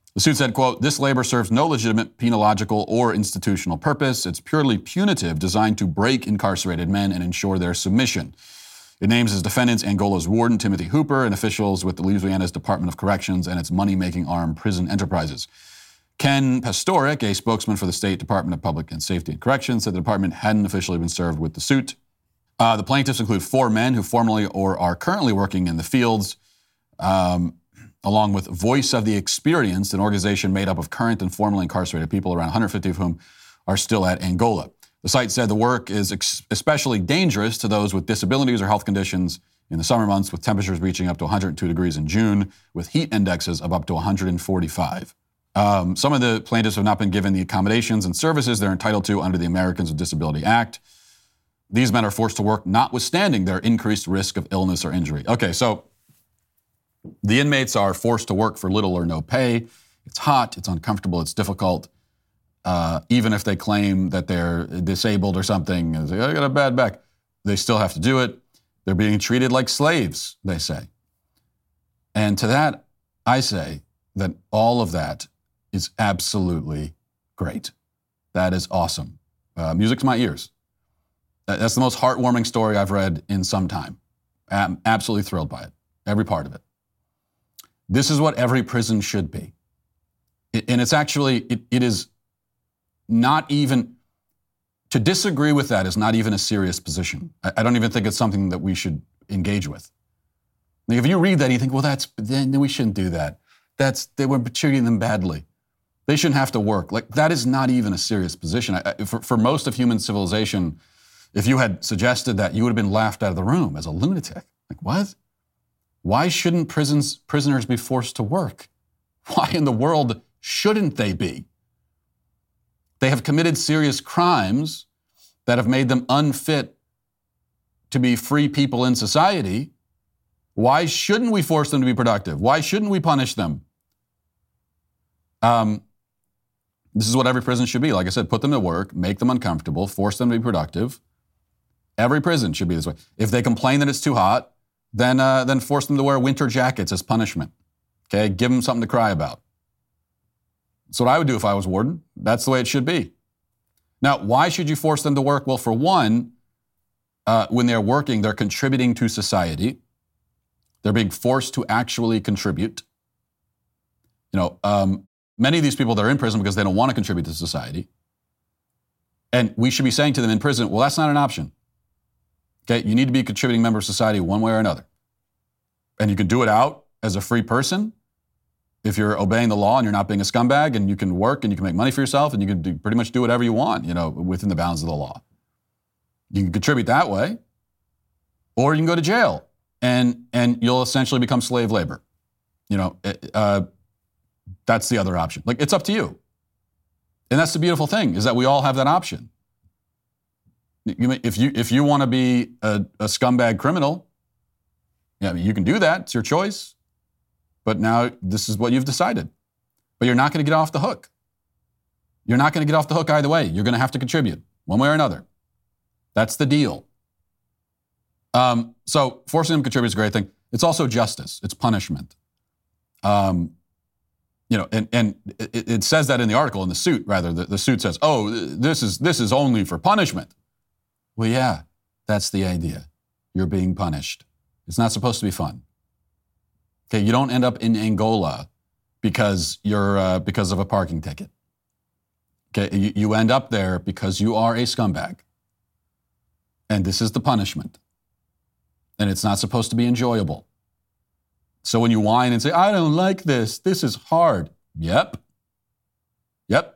The suit said, quote, "This labor serves no legitimate penological or institutional purpose. It's purely punitive, designed to break incarcerated men and ensure their submission." It names as defendants Angola's warden, Timothy Hooper, and officials with the Louisiana's Department of Corrections and its money-making arm, Prison Enterprises. Ken Pastoric, a spokesman for the State Department of Public and Safety and Corrections, said the department hadn't officially been served with the suit. Uh, the plaintiffs include four men who formerly or are currently working in the fields, um, along with Voice of the Experienced, an organization made up of current and formerly incarcerated people, around one hundred fifty of whom are still at Angola. The site said the work is ex- especially dangerous to those with disabilities or health conditions in the summer months, with temperatures reaching up to one hundred two degrees in June, with heat indexes of up to one hundred forty-five. Um, some of the plaintiffs have not been given the accommodations and services they're entitled to under the Americans with Disability Act. These men are forced to work notwithstanding their increased risk of illness or injury. Okay, so the inmates are forced to work for little or no pay. It's hot, it's uncomfortable, it's difficult. Uh, even if they claim that they're disabled or something, and say, I got a bad back, they still have to do it. They're being treated like slaves, they say. And to that, I say that all of that is absolutely great. That is awesome. Uh, music to my ears. That's the most heartwarming story I've read in some time. I'm absolutely thrilled by it, every part of it. This is what every prison should be. It, and it's actually, it, it is not even, to disagree with that is not even a serious position. I, I don't even think it's something that we should engage with. Like if you read that and you think, well, that's, then we shouldn't do that. That's, they were treating them badly. They shouldn't have to work. Like that is not even a serious position. I, for, for most of human civilization, if you had suggested that, you would have been laughed out of the room as a lunatic. Like, what? Why shouldn't prisons, prisoners be forced to work? Why in the world shouldn't they be? They have committed serious crimes that have made them unfit to be free people in society. Why shouldn't we force them to be productive? Why shouldn't we punish them? Um, this is what every prison should be. Like I said, put them to work, make them uncomfortable, force them to be productive. Every prison should be this way. If they complain that it's too hot, then uh, then force them to wear winter jackets as punishment. Okay, give them something to cry about. That's what I would do if I was warden. That's the way it should be. Now, why should you force them to work? Well, for one, uh, when they're working, they're contributing to society. They're being forced to actually contribute. You know, um, many of these people, they're in prison because they don't want to contribute to society. And we should be saying to them in prison, well, that's not an option. Okay, you need to be a contributing member of society one way or another. And you can do it out as a free person if you're obeying the law and you're not being a scumbag, and you can work and you can make money for yourself and you can do, pretty much do whatever you want, you know, within the bounds of the law. You can contribute that way, or you can go to jail and and you'll essentially become slave labor. You know, uh, that's the other option. Like, it's up to you. And that's the beautiful thing, is that we all have that option. You may, if you if you want to be a, a scumbag criminal, yeah, I mean, you can do that. It's your choice. But now this is what you've decided. But you're not going to get off the hook. You're not going to get off the hook either way. You're going to have to contribute one way or another. That's the deal. Um, so forcing them to contribute is a great thing. It's also justice. It's punishment. Um, you know, and, and it, it says that in the article, in the suit, rather. The, the suit says, oh, this is this is only for punishment. Well, yeah, that's the idea. You're being punished. It's not supposed to be fun. Okay, you don't end up in Angola because you're uh, because of a parking ticket. Okay, you, you end up there because you are a scumbag. And this is the punishment. And it's not supposed to be enjoyable. So when you whine and say, I don't like this, this is hard. Yep. Yep.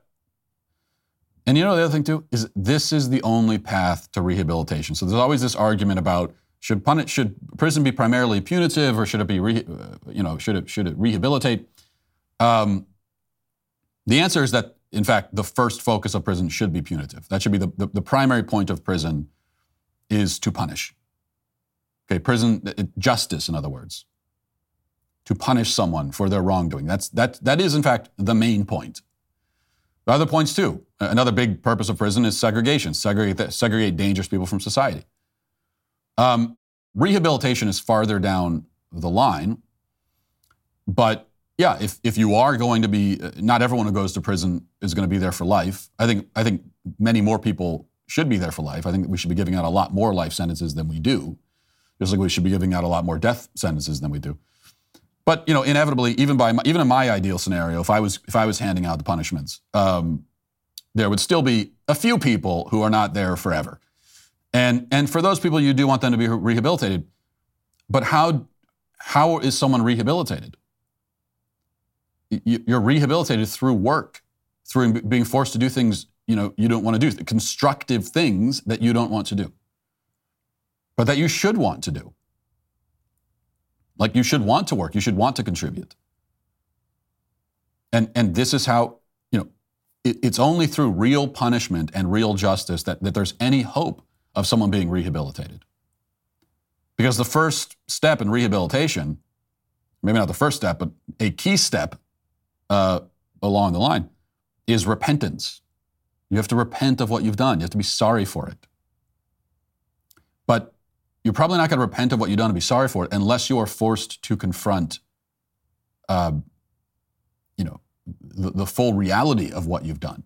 And you know the other thing too, is this is the only path to rehabilitation. So there's always this argument about should punish, should prison be primarily punitive, or should it be, re, uh, you know, should it should it rehabilitate? Um, the answer is that, in fact, the first focus of prison should be punitive. That should be the, the, the primary point of prison, is to punish. Okay, prison, justice, in other words. To punish someone for their wrongdoing. That's, that, that is, in fact, the main point. There are other points, too. Another big purpose of prison is segregation. Segregate, segregate dangerous people from society. Um, rehabilitation is farther down the line. But yeah, if, if you are going to be, not everyone who goes to prison is going to be there for life. I think I think many more people should be there for life. I think that we should be giving out a lot more life sentences than we do, just like we should be giving out a lot more death sentences than we do. But you know, inevitably, even by my, even in my ideal scenario, if I was if I was handing out the punishments, um, there would still be a few people who are not there forever, and and for those people, you do want them to be rehabilitated. But how how is someone rehabilitated? You're rehabilitated through work, through being forced to do things you know you don't want to do, constructive things that you don't want to do, but that you should want to do. Like you should want to work, you should want to contribute. And and this is how, you know, it, it's only through real punishment and real justice that, that there's any hope of someone being rehabilitated. Because the first step in rehabilitation, maybe not the first step, but a key step uh, along the line is repentance. You have to repent of what you've done. You have to be sorry for it. But you're probably not going to repent of what you've done and be sorry for it unless you are forced to confront, uh, you know, the, the full reality of what you've done.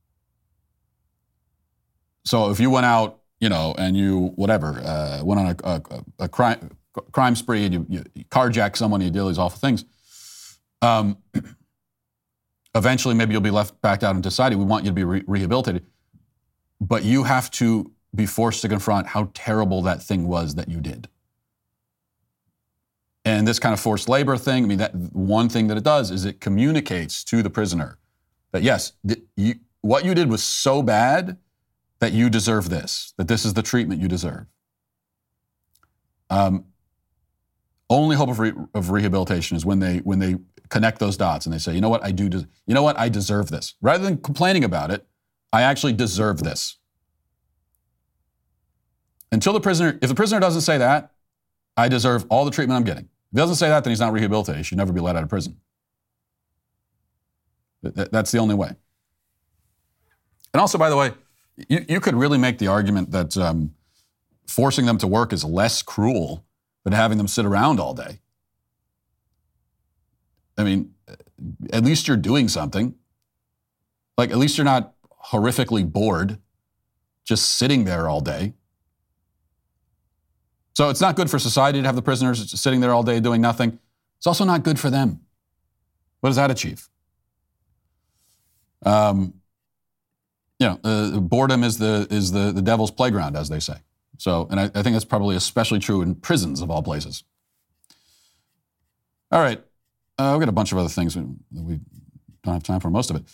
So if you went out, you know, and you, whatever, uh, went on a, a, a crime, crime spree and you, you carjack someone, you do these awful things, um, eventually maybe you'll be left back out into society. We want you to be re- rehabilitated. But you have to be forced to confront how terrible that thing was that you did. And this kind of forced labor thing, I mean, that one thing that it does is it communicates to the prisoner that, yes, th- you, what you did was so bad that you deserve this, that this is the treatment you deserve. Um, only hope of, re- of rehabilitation is when they when they connect those dots and they say, you know what, I do, des- you know what, I deserve this. Rather than complaining about it, I actually deserve this. Until the prisoner, if the prisoner doesn't say that, I deserve all the treatment I'm getting. If he doesn't say that, then he's not rehabilitated. He should never be let out of prison. That's the only way. And also, by the way, you, you could really make the argument that um, forcing them to work is less cruel than having them sit around all day. I mean, at least you're doing something. Like, at least you're not horrifically bored just sitting there all day. So it's not good for society to have the prisoners just sitting there all day doing nothing. It's also not good for them. What does that achieve? Um, you know, uh, boredom is the is the, the devil's playground, as they say. So, and I, I think that's probably especially true in prisons of all places. All right, uh, we've got a bunch of other things that we don't have time for, most of it.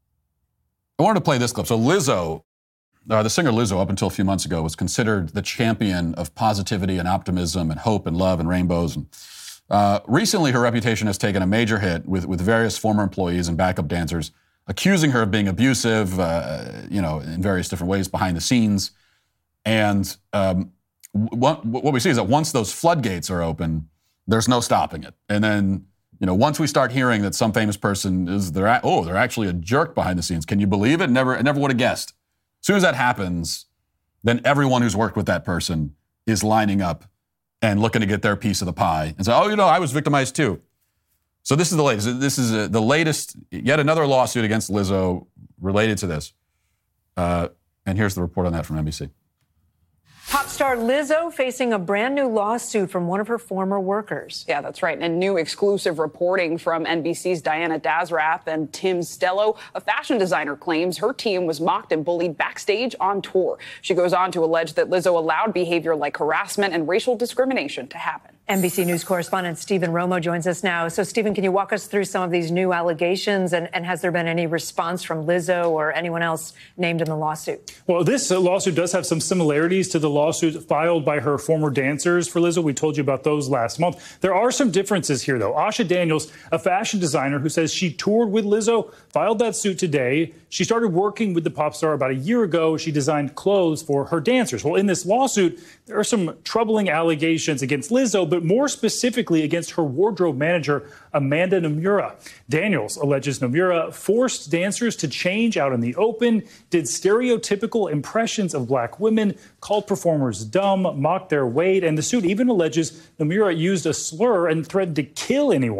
I wanted to play this clip. So Lizzo, uh, the singer Lizzo, up until a few months ago, was considered the champion of positivity and optimism and hope and love and rainbows. And uh, recently, her reputation has taken a major hit with, with various former employees and backup dancers accusing her of being abusive, uh, you know, in various different ways behind the scenes. And um, what, what we see is that once those floodgates are open, there's no stopping it. And then, you know, once we start hearing that some famous person is, they're, oh, they're actually a jerk behind the scenes. Can you believe it? Never, I never would have guessed. As soon as that happens, then everyone who's worked with that person is lining up and looking to get their piece of the pie and say, oh, you know, I was victimized too. So this is the latest. This is a, the latest, yet another lawsuit against Lizzo related to this. Uh, and here's the report on that from N B C. Pop star Lizzo facing a brand new lawsuit from one of her former workers. Yeah, that's right. And new exclusive reporting from N B C's Diana Dazrath and Tim Stello. A fashion designer claims her team was mocked and bullied backstage on tour. She goes on to allege that Lizzo allowed behavior like harassment and racial discrimination to happen. N B C News correspondent Stephen Romo joins us now. So, Stephen, can you walk us through some of these new allegations? And, and has there been any response from Lizzo or anyone else named in the lawsuit? Well, this uh, lawsuit does have some similarities to the lawsuit filed by her former dancers for Lizzo. We told you about those last month. There are some differences here, though. Asha Daniels, a fashion designer who says she toured with Lizzo, filed that suit today. She started working with the pop star about a year ago. She designed clothes for her dancers. Well, in this lawsuit, there are some troubling allegations against Lizzo, but more specifically against her wardrobe manager, Amanda Nomura. Daniels alleges Nomura forced dancers to change out in the open, did stereotypical impressions of black women, called performers dumb, mocked their weight, and the suit even alleges Nomura used a slur and threatened to kill anyone who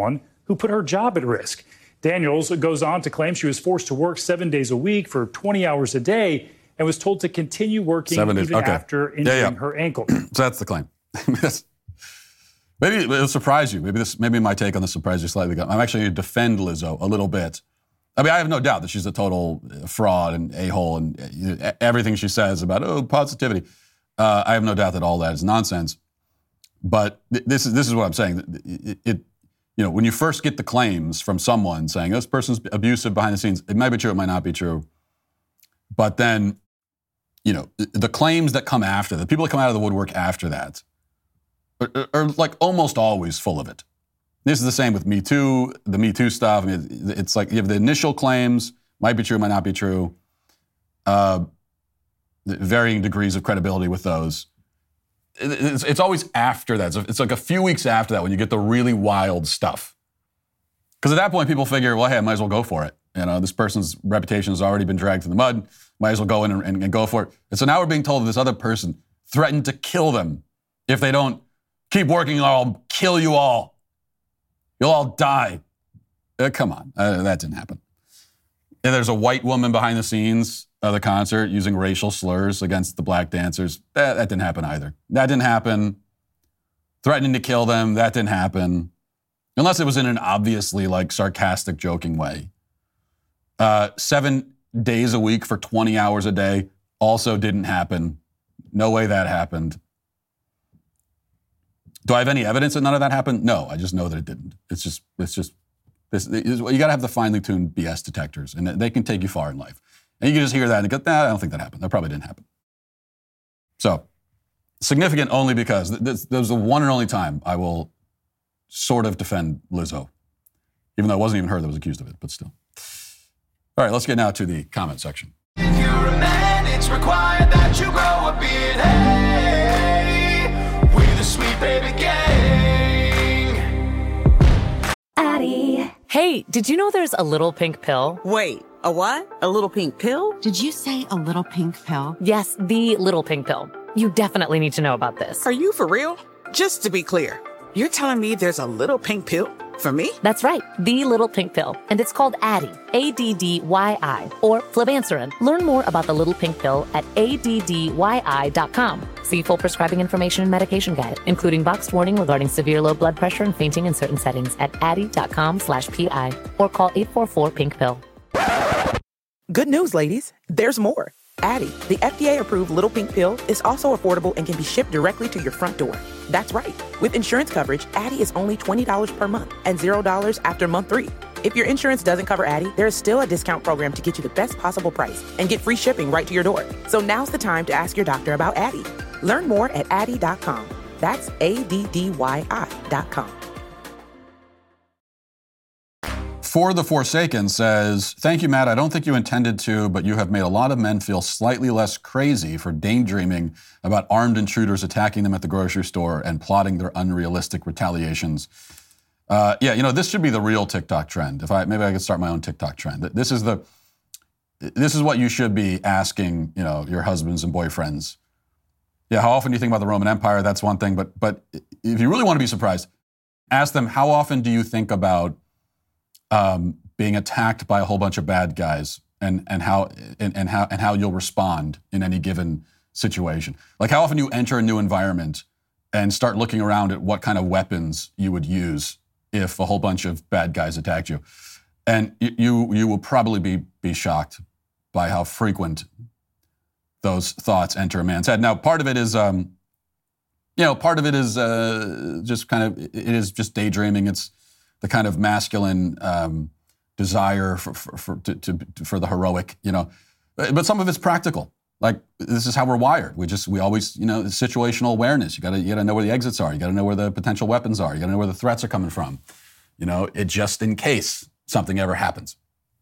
who put her job at risk. Daniels goes on to claim she was forced to work seven days a week for twenty hours a day and was told to continue working Seven days. even Okay. after injuring Yeah, yeah. her ankle. So that's the claim. That's- maybe it'll surprise you. Maybe this, maybe my take on this surprise you slightly. I'm actually going to defend Lizzo a little bit. I mean, I have no doubt that she's a total fraud and a-hole, and uh, everything she says about oh positivity. Uh, I have no doubt that all that is nonsense. But th- this is this is what I'm saying. It, it, you know, when you first get the claims from someone saying this person's abusive behind the scenes, it might be true, it might not be true. But then, you know, the claims that come after, the people that come out of the woodwork after that, are, are like almost always full of it. This is the same with Me Too, the Me Too stuff. I mean, it's like you have the initial claims, might be true, might not be true. Uh, varying degrees of credibility with those. It's, it's always after that. It's like a few weeks after that when you get the really wild stuff. Because at that point, people figure, well, hey, I might as well go for it. You know, this person's reputation has already been dragged through the mud. Might as well go in and, and, and go for it. And so now we're being told that this other person threatened to kill them if they don't keep working, or I'll kill you all. You'll all die. Uh, come on, uh, that didn't happen. And there's a white woman behind the scenes of the concert using racial slurs against the black dancers. That, that didn't happen either. That didn't happen. Threatening to kill them, that didn't happen. Unless it was in an obviously like sarcastic, joking way. Uh, seven days a week for twenty hours a day also didn't happen. No way that happened. Do I have any evidence that none of that happened? No, I just know that it didn't. It's just, it's just, this, you got to have the finely tuned B S detectors, and they can take you far in life. And you can just hear that and go, nah, I don't think that happened. That probably didn't happen. So, significant only because this, this was the one and only time I will sort of defend Lizzo, even though it wasn't even her that was accused of it, but still. All right, let's get now to the comment section. If you're a man, it's required that you grow a beard. Hey, we're the Sweet Baby Gang. Addie. Hey, did you know there's a little pink pill? Wait, a what? A little pink pill? Did you say a little pink pill? Yes, the little pink pill. You definitely need to know about this. Are you for real? Just to be clear, you're telling me there's a little pink pill for me? That's right, the little pink pill. And it's called Addyi, A D D Y I, or flibanserin. Learn more about the little pink pill at A D D Y I dot com. See full prescribing information and medication guide, including boxed warning regarding severe low blood pressure and fainting in certain settings at addyi.com slash PI or call eight four four pink pill. Good news, ladies. There's more. Addyi, the F D A-approved little pink pill, is also affordable and can be shipped directly to your front door. That's right. With insurance coverage, Addyi is only twenty dollars per month and zero dollars after month three. If your insurance doesn't cover Addyi, there is still a discount program to get you the best possible price and get free shipping right to your door. So now's the time to ask your doctor about Addyi. Learn more at addyi dot com. That's A D D Y I dot com. For the Forsaken says, thank you, Matt. I don't think you intended to, but you have made a lot of men feel slightly less crazy for daydreaming about armed intruders attacking them at the grocery store and plotting their unrealistic retaliations. Uh, yeah, you know, this should be the real TikTok trend. If I maybe I could start my own TikTok trend. This is the this is what you should be asking, you know, your husbands and boyfriends. Yeah, how often do you think about the Roman Empire? That's one thing, but but if you really want to be surprised, ask them, how often do you think about Um, being attacked by a whole bunch of bad guys, and and how and, and how and how you'll respond in any given situation. Like how often you enter a new environment and start looking around at what kind of weapons you would use if a whole bunch of bad guys attacked you, and you you, you will probably be be shocked by how frequent those thoughts enter a man's head. Now, part of it is, um, you know, part of it is uh, just kind of it is just daydreaming. It's the kind of masculine um, desire for for for, to, to, for the heroic, you know. But some of it's practical. Like this is how we're wired. We just we always, you know, situational awareness. You gotta you gotta know where the exits are. You gotta know where the potential weapons are. You gotta know where the threats are coming from. You know, it just in case something ever happens.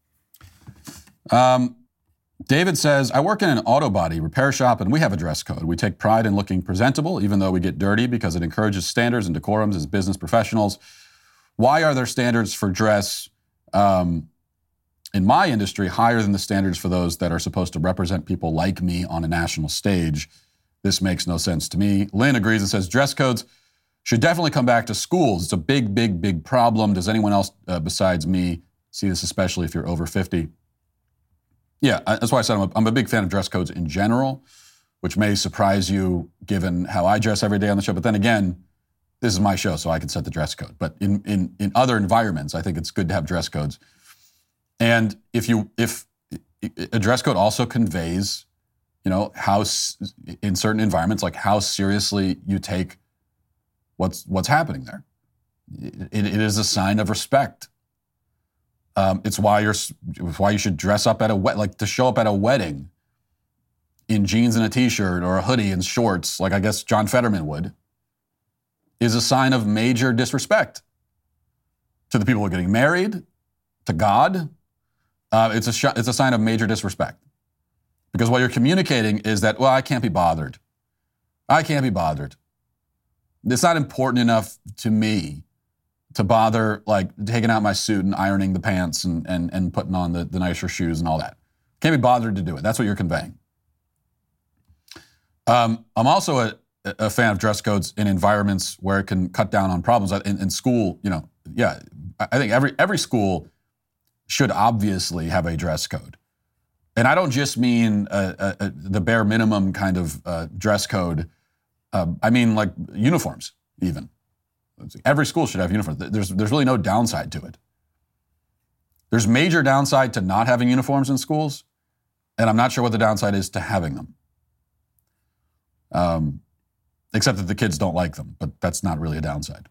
Um, David says, I work in an auto body repair shop and we have a dress code. We take pride in looking presentable, even though we get dirty, because it encourages standards and decorums as business professionals. Why are there standards for dress um, in my industry higher than the standards for those that are supposed to represent people like me on a national stage? This makes no sense to me. Lynn agrees and says dress codes should definitely come back to schools. It's a big, big, big problem. Does anyone else uh, besides me see this, especially if you're over fifty? Yeah, that's why I said I'm a, I'm a big fan of dress codes in general, which may surprise you given how I dress every day on the show. But then again, this is my show, so I can set the dress code. But in, in, in other environments, I think it's good to have dress codes. And if you if a dress code also conveys, you know, how in certain environments, like how seriously you take what's what's happening there. It, it is a sign of respect. Um, it's why you're it's why you should dress up at a wed- like to show up at a wedding in jeans and a t-shirt or a hoodie and shorts, like I guess John Fetterman would, is a sign of major disrespect to the people who are getting married, to God. Uh, it's a sh- it's a sign of major disrespect. Because what you're communicating is that, well, I can't be bothered. I can't be bothered. It's not important enough to me to bother, like, taking out my suit and ironing the pants and, and, and putting on the, the nicer shoes and all that. Can't be bothered to do it. That's what you're conveying. Um, I'm also a, a fan of dress codes in environments where it can cut down on problems. In, in school, you know, yeah, I think every every school should obviously have a dress code. And I don't just mean uh, uh, uh, the bare minimum kind of uh, dress code. Uh, I mean like uniforms, even. Every school should have uniforms. There's, there's really no downside to it. There's major downside to not having uniforms in schools, and I'm not sure what the downside is to having them. Um, except that the kids don't like them, but that's not really a downside.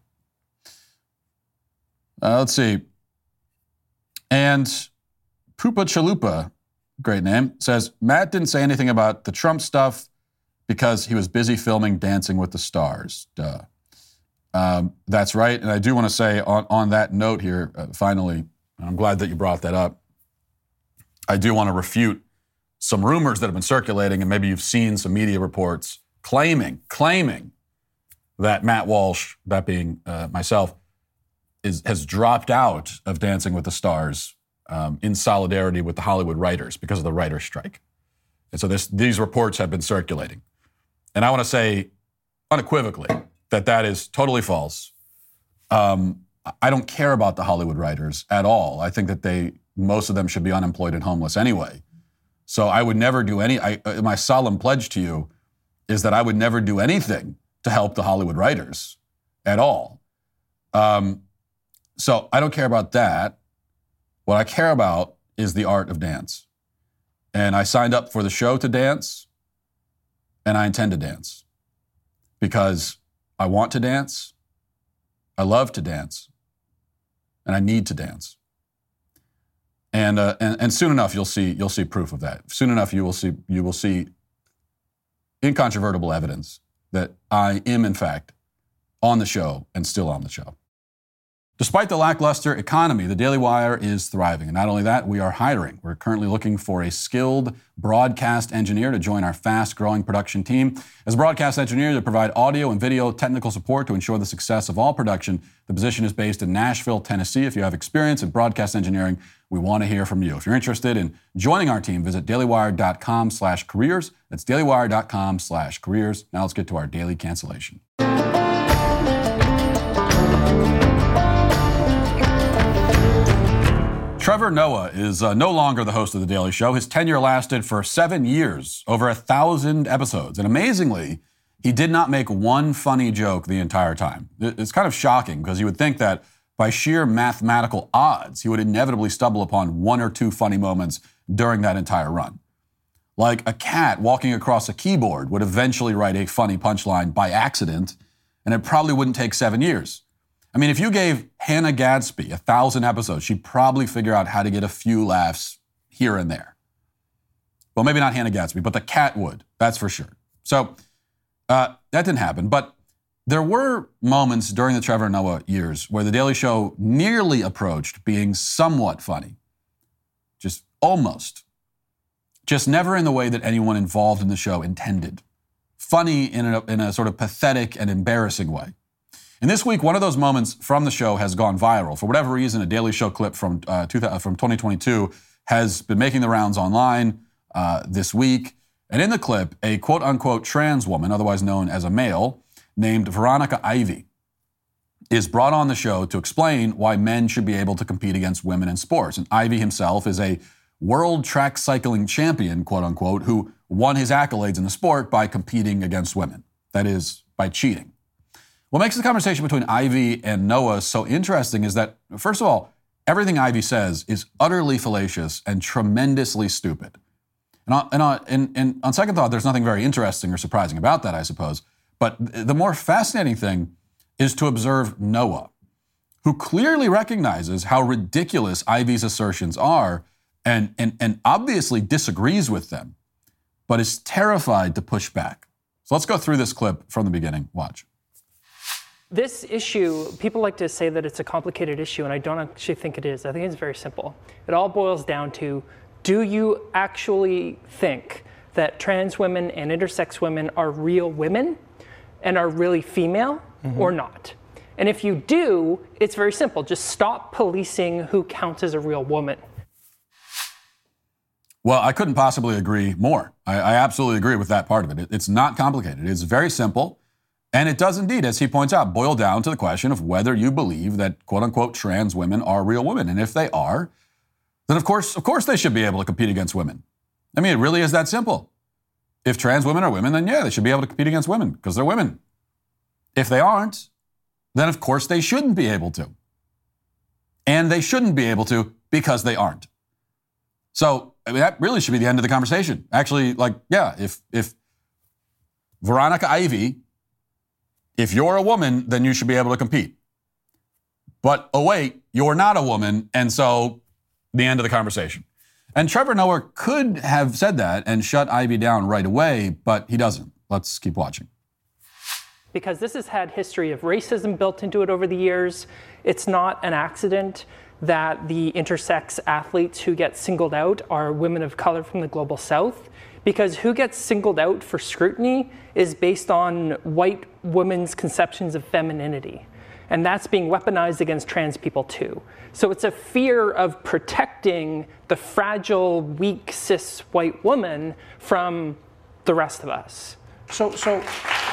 Uh, let's see. And Poopa Chalupa, great name, says, Matt didn't say anything about the Trump stuff because he was busy filming Dancing with the Stars. Duh. Um, that's right. And I do want to say on, on that note here, uh, finally, I'm glad that you brought that up. I do want to refute some rumors that have been circulating, and maybe you've seen some media reports claiming, claiming that Matt Walsh, that being uh, myself, is has dropped out of Dancing with the Stars um, in solidarity with the Hollywood writers because of the writer's strike. And so this, these reports have been circulating. And I want to say unequivocally that that is totally false. Um, I don't care about the Hollywood writers at all. I think that they, most of them should be unemployed and homeless anyway. So I would never do any, I, my solemn pledge to you is that I would never do anything to help the Hollywood writers at all. Um, so I don't care about that. What I care about is the art of dance. And I signed up for the show to dance, and I intend to dance because I want to dance, I love to dance, and I need to dance. And, uh, and and soon enough, you'll see you'll see proof of that. Soon enough, you will see you will see incontrovertible evidence that I am, in fact, on the show and still on the show. Despite the lackluster economy, the Daily Wire is thriving. And not only that, we are hiring. We're currently looking for a skilled broadcast engineer to join our fast-growing production team. As a broadcast engineer, to provide audio and video technical support to ensure the success of all production. The position is based in Nashville, Tennessee. If you have experience in broadcast engineering, we want to hear from you. If you're interested in joining our team, visit dailywire.com slash careers. That's dailywire.com slash careers. Now let's get to our daily cancellation. Trevor Noah is uh, no longer the host of The Daily Show. His tenure lasted for seven years, over a thousand episodes. And amazingly, he did not make one funny joke the entire time. It's kind of shocking because you would think that by sheer mathematical odds, he would inevitably stumble upon one or two funny moments during that entire run. Like a cat walking across a keyboard would eventually write a funny punchline by accident, and it probably wouldn't take seven years. I mean, if you gave Hannah Gadsby a thousand episodes, she'd probably figure out how to get a few laughs here and there. Well, maybe not Hannah Gadsby, but the cat would, that's for sure. So uh, that didn't happen. But there were moments during the Trevor Noah years where The Daily Show nearly approached being somewhat funny. Just almost. Just never in the way that anyone involved in the show intended. Funny in a, in a sort of pathetic and embarrassing way. And this week, one of those moments from the show has gone viral. For whatever reason, a Daily Show clip from uh, two, from twenty twenty-two has been making the rounds online uh, this week. And in the clip, a quote-unquote trans woman, otherwise known as a male, named Veronica Ivy, is brought on the show to explain why men should be able to compete against women in sports. And Ivy himself is a world track cycling champion, quote unquote, who won his accolades in the sport by competing against women. That is, by cheating. What makes the conversation between Ivy and Noah so interesting is that, first of all, everything Ivy says is utterly fallacious and tremendously stupid. And on, and, on, and, and on second thought, there's nothing very interesting or surprising about that, I suppose. But the more fascinating thing is to observe Noah, who clearly recognizes how ridiculous Ivy's assertions are and, and, and obviously disagrees with them, but is terrified to push back. So let's go through this clip from the beginning. Watch. This issue, people like to say that it's a complicated issue, and I don't actually think it is. I think it's very simple. It all boils down to, do you actually think that trans women and intersex women are real women and are really female? Mm-hmm. Or not? And if you do, it's very simple. Just stop policing who counts as a real woman. Well, I couldn't possibly agree more. I, I absolutely agree with that part of it. it. It's not complicated. It's very simple. And it does indeed, as he points out, boil down to the question of whether you believe that, quote unquote, trans women are real women. And if they are, then of course, of course they should be able to compete against women. I mean, it really is that simple. If trans women are women, then yeah, they should be able to compete against women because they're women. If they aren't, then of course they shouldn't be able to. And they shouldn't be able to because they aren't. So I mean, that really should be the end of the conversation. Actually, like, yeah, if if Veronica Ivy, if you're a woman, then you should be able to compete. But, oh wait, you're not a woman, and so the end of the conversation. And Trevor Noah could have said that and shut Ivy down right away, but he doesn't. Let's keep watching. Because this has had history of racism built into it over the years. It's not an accident that the intersex athletes who get singled out are women of color from the global south, because who gets singled out for scrutiny is based on white women's conceptions of femininity. And that's being weaponized against trans people too. So it's a fear of protecting the fragile, weak, cis white woman from the rest of us. So, so...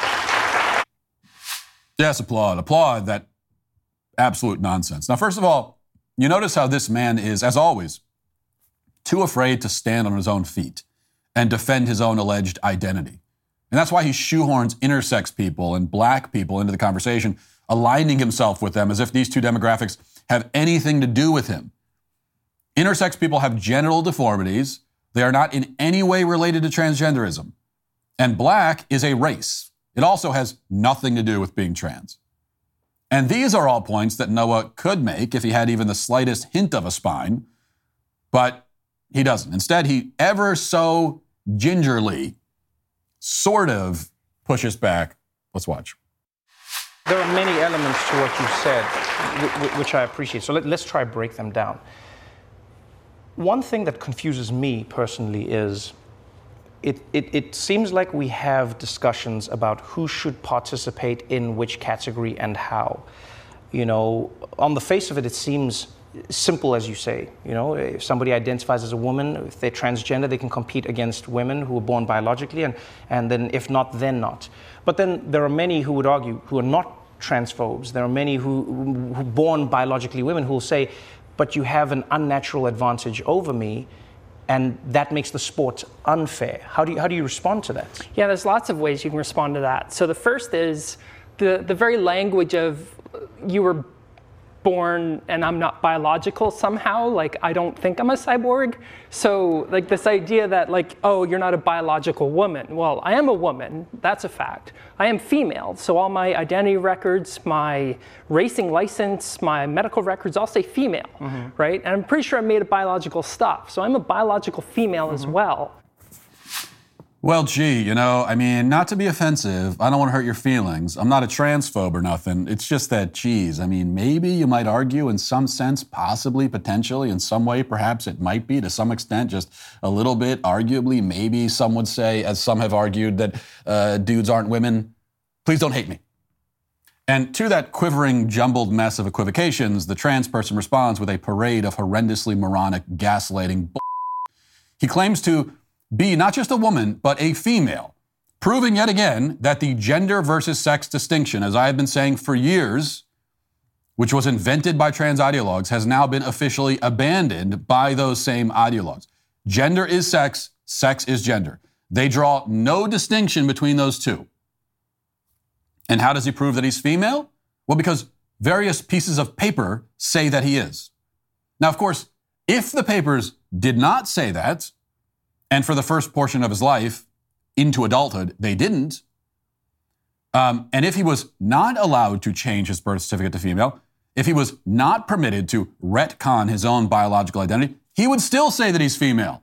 Yes, applaud. Applaud that absolute nonsense. Now, first of all, you notice how this man is, as always, too afraid to stand on his own feet and defend his own alleged identity. And that's why he shoehorns intersex people and black people into the conversation, aligning himself with them as if these two demographics have anything to do with him. Intersex people have genital deformities. They are not in any way related to transgenderism. And black is a race. It also has nothing to do with being trans. And these are all points that Noah could make if he had even the slightest hint of a spine, but he doesn't. Instead, he ever so gingerly sort of pushes back. Let's watch. There are many elements to what you said, which I appreciate. So let, let's try to break them down. One thing that confuses me personally is It, it, it seems like we have discussions about who should participate in which category and how. You know, on the face of it, it seems simple, as you say. You know, if somebody identifies as a woman, if they're transgender, they can compete against women who are born biologically, and, and then if not, then not. But then there are many who would argue, who are not transphobes. There are many who, who are born biologically women who will say, but you have an unnatural advantage over me, and that makes the sport unfair. How do you, how do you respond to that? Yeah, there's lots of ways you can respond to that. So the first is the, the very language of you were born and I'm not biological somehow, like I don't think I'm a cyborg. So like this idea that like, oh, you're not a biological woman. Well, I am a woman, that's a fact. I am female, so all my identity records, my racing license, my medical records all say female, mm-hmm. right? And I'm pretty sure I'm made of biological stuff, so I'm a biological female mm-hmm. as well. Well, gee, you know, I mean, not to be offensive, I don't want to hurt your feelings. I'm not a transphobe or nothing. It's just that, geez, I mean, maybe you might argue in some sense, possibly, potentially, in some way, perhaps it might be to some extent, just a little bit, arguably, maybe some would say, as some have argued, that uh, dudes aren't women. Please don't hate me. And to that quivering, jumbled mess of equivocations, the trans person responds with a parade of horrendously moronic, gaslighting bull. He claims to be not just a woman, but a female, proving yet again that the gender versus sex distinction, as I have been saying for years, which was invented by trans ideologues, has now been officially abandoned by those same ideologues. Gender is sex, sex is gender. They draw no distinction between those two. And how does he prove that he's female? Well, because various pieces of paper say that he is. Now, of course, if the papers did not say that, and for the first portion of his life, into adulthood, they didn't, um, and if he was not allowed to change his birth certificate to female, if he was not permitted to retcon his own biological identity, he would still say that he's female.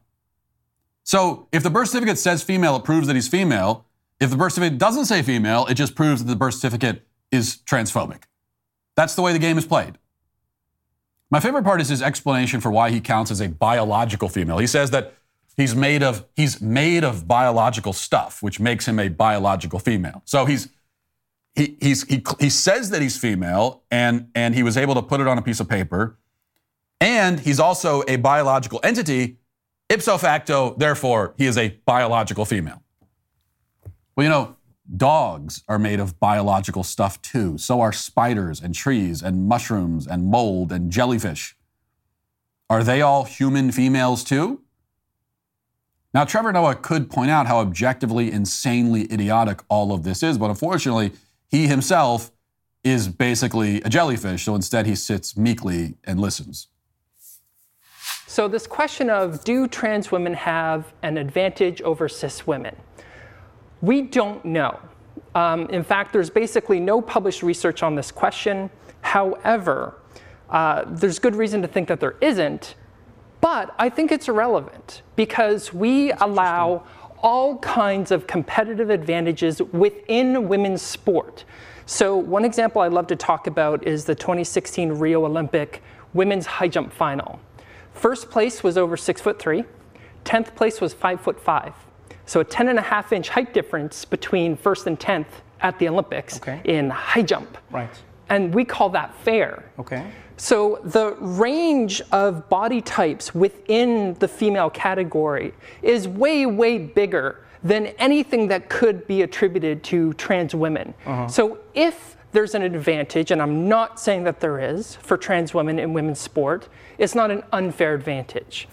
So if the birth certificate says female, it proves that he's female. If the birth certificate doesn't say female, it just proves that the birth certificate is transphobic. That's the way the game is played. My favorite part is his explanation for why he counts as a biological female. He says that he's made of he's made of biological stuff, which makes him a biological female. So he's he he's he he says that he's female, and and he was able to put it on a piece of paper, and he's also a biological entity. Ipso facto, therefore, he is a biological female. Well, you know, dogs are made of biological stuff too. So are spiders and trees and mushrooms and mold and jellyfish. Are they all human females too? Now, Trevor Noah could point out how objectively insanely idiotic all of this is, but unfortunately, he himself is basically a jellyfish, so instead he sits meekly and listens. So this question of, do trans women have an advantage over cis women? We don't know. Um, in fact, there's basically no published research on this question. However, uh, there's good reason to think that there isn't, but I think it's irrelevant because we allow all kinds of competitive advantages within women's sport. So one example I love to talk about is the twenty sixteen Rio Olympic women's high jump final. First place was over six foot three. Tenth place was five foot five. So a ten and a half inch height difference between first and tenth at the Olympics okay. in high jump. Right. And we call that fair. Okay. So the range of body types within the female category is way, way bigger than anything that could be attributed to trans women. Uh-huh. So if there's an advantage, and I'm not saying that there is, for trans women in women's sport, it's not an unfair advantage.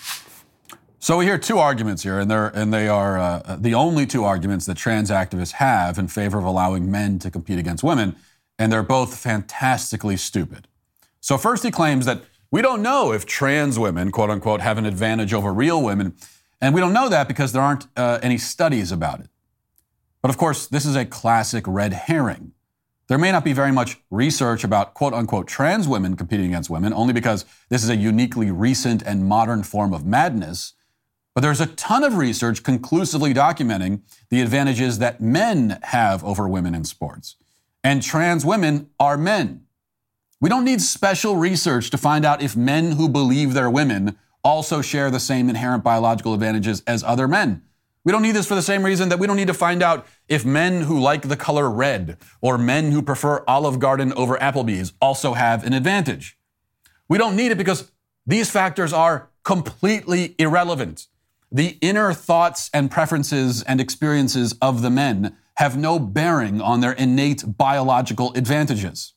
So we hear two arguments here, and they're and they are uh, the only two arguments that trans activists have in favor of allowing men to compete against women, and they're both fantastically stupid. So first he claims that we don't know if trans women, quote unquote, have an advantage over real women, and we don't know that because there aren't uh, any studies about it. But of course, this is a classic red herring. There may not be very much research about quote unquote trans women competing against women, only because this is a uniquely recent and modern form of madness. But there's a ton of research conclusively documenting the advantages that men have over women in sports. And trans women are men. We don't need special research to find out if men who believe they're women also share the same inherent biological advantages as other men. We don't need this for the same reason that we don't need to find out if men who like the color red or men who prefer Olive Garden over Applebee's also have an advantage. We don't need it because these factors are completely irrelevant. The inner thoughts and preferences and experiences of the men have no bearing on their innate biological advantages.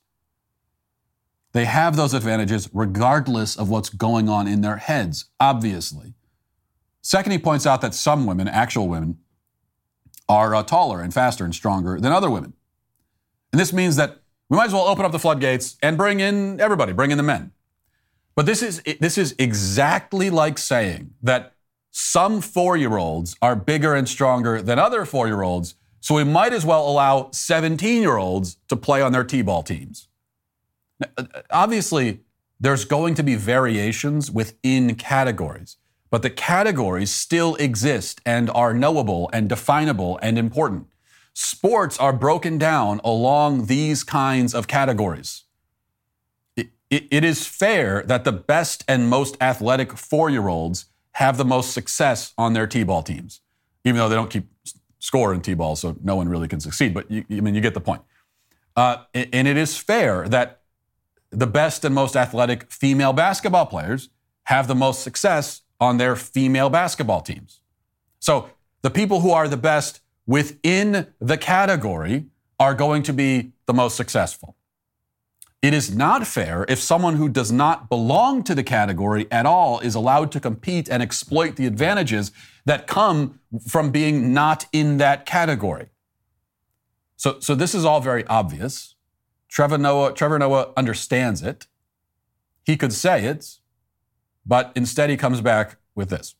They have those advantages regardless of what's going on in their heads, obviously. Second, he points out that some women, actual women, are uh, taller and faster and stronger than other women. And this means that we might as well open up the floodgates and bring in everybody, bring in the men. But this is this is exactly like saying that some four-year-olds are bigger and stronger than other four-year-olds, so we might as well allow seventeen-year-olds to play on their T-ball teams. Now, obviously, there's going to be variations within categories, but the categories still exist and are knowable and definable and important. Sports are broken down along these kinds of categories. It, it, it is fair that the best and most athletic four-year-olds have the most success on their T-ball teams, even though they don't keep score in T-ball, so no one really can succeed. But you, I mean, you get the point. Uh, and it is fair that the best and most athletic female basketball players have the most success on their female basketball teams. So the people who are the best within the category are going to be the most successful. It is not fair if someone who does not belong to the category at all is allowed to compete and exploit the advantages that come from being not in that category. So, so this is all very obvious. Trevor Noah, Trevor Noah understands it. He could say it, but instead he comes back with this.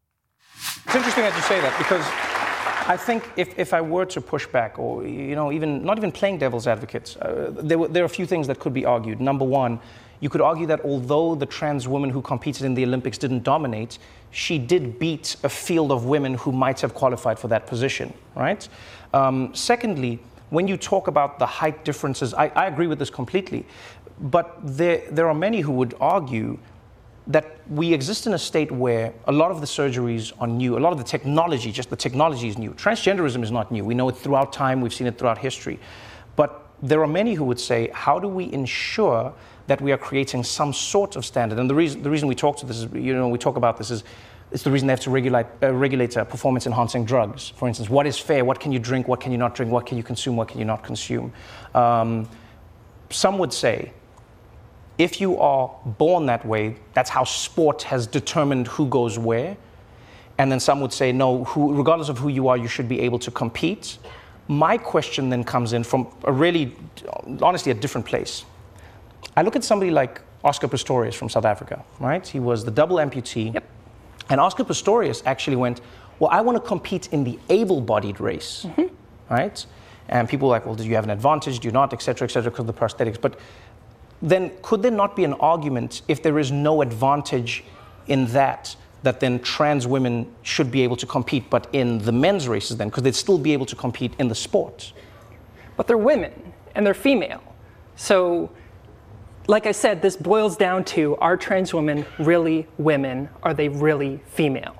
It's interesting that you say that, because I think if, if I were to push back, or, you know, even not even playing devil's advocates, uh, there, were, there are a few things that could be argued. Number one, you could argue that although the trans woman who competed in the Olympics didn't dominate, she did beat a field of women who might have qualified for that position, right? Um, secondly, when you talk about the height differences, I, I agree with this completely, but there, there are many who would argue that we exist in a state where a lot of the surgeries are new, a lot of the technology, just the technology is new. Transgenderism is not new. We know it throughout time, we've seen it throughout history. But there are many who would say, how do we ensure that we are creating some sort of standard? And the reason, the reason we talk to this is, you know, we talk about this is, it's the reason they have to regulate, uh, regulate uh, performance-enhancing drugs. For instance, what is fair? What can you drink? What can you not drink? What can you consume? What can you not consume? Um, some would say, if you are born that way, that's how sport has determined who goes where. And then some would say, no, who, regardless of who you are, you should be able to compete. My question then comes in from a really, honestly, a different place. I look at somebody like Oscar Pistorius from South Africa, right? He was the double amputee. Yep. And Oscar Pistorius actually went, well, I want to compete in the able-bodied race, mm-hmm. right? And people were like, well, do you have an advantage? Do you not, et cetera, et cetera, because of the prosthetics. But then could there not be an argument, if there is no advantage in that, that then trans women should be able to compete, but in the men's races then, because they'd still be able to compete in the sport? But they're women, and they're female. So, like I said, this boils down to, are trans women really women? Are they really female?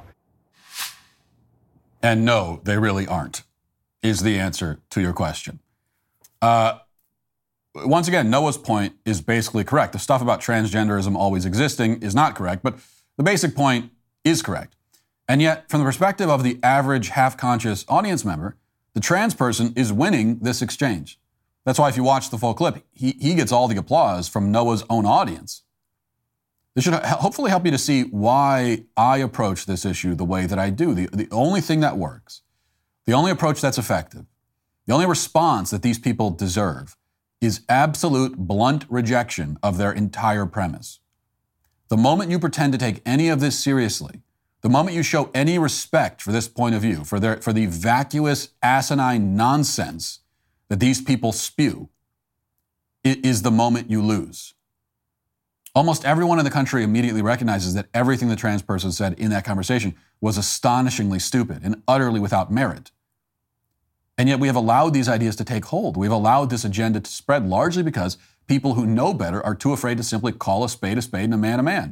And no, they really aren't, is the answer to your question. Uh, Once again, Noah's point is basically correct. The stuff about transgenderism always existing is not correct, but the basic point is correct. And yet, from the perspective of the average half-conscious audience member, the trans person is winning this exchange. That's why if you watch the full clip, he, he gets all the applause from Noah's own audience. This should hopefully help you to see why I approach this issue the way that I do. The, the only thing that works, the only approach that's effective, the only response that these people deserve is absolute blunt rejection of their entire premise. The moment you pretend to take any of this seriously, the moment you show any respect for this point of view, for their, for the vacuous, asinine nonsense that these people spew, it is the moment you lose. Almost everyone in the country immediately recognizes that everything the trans person said in that conversation was astonishingly stupid and utterly without merit. And yet we have allowed these ideas to take hold. We've allowed this agenda to spread largely because people who know better are too afraid to simply call a spade a spade and a man a man.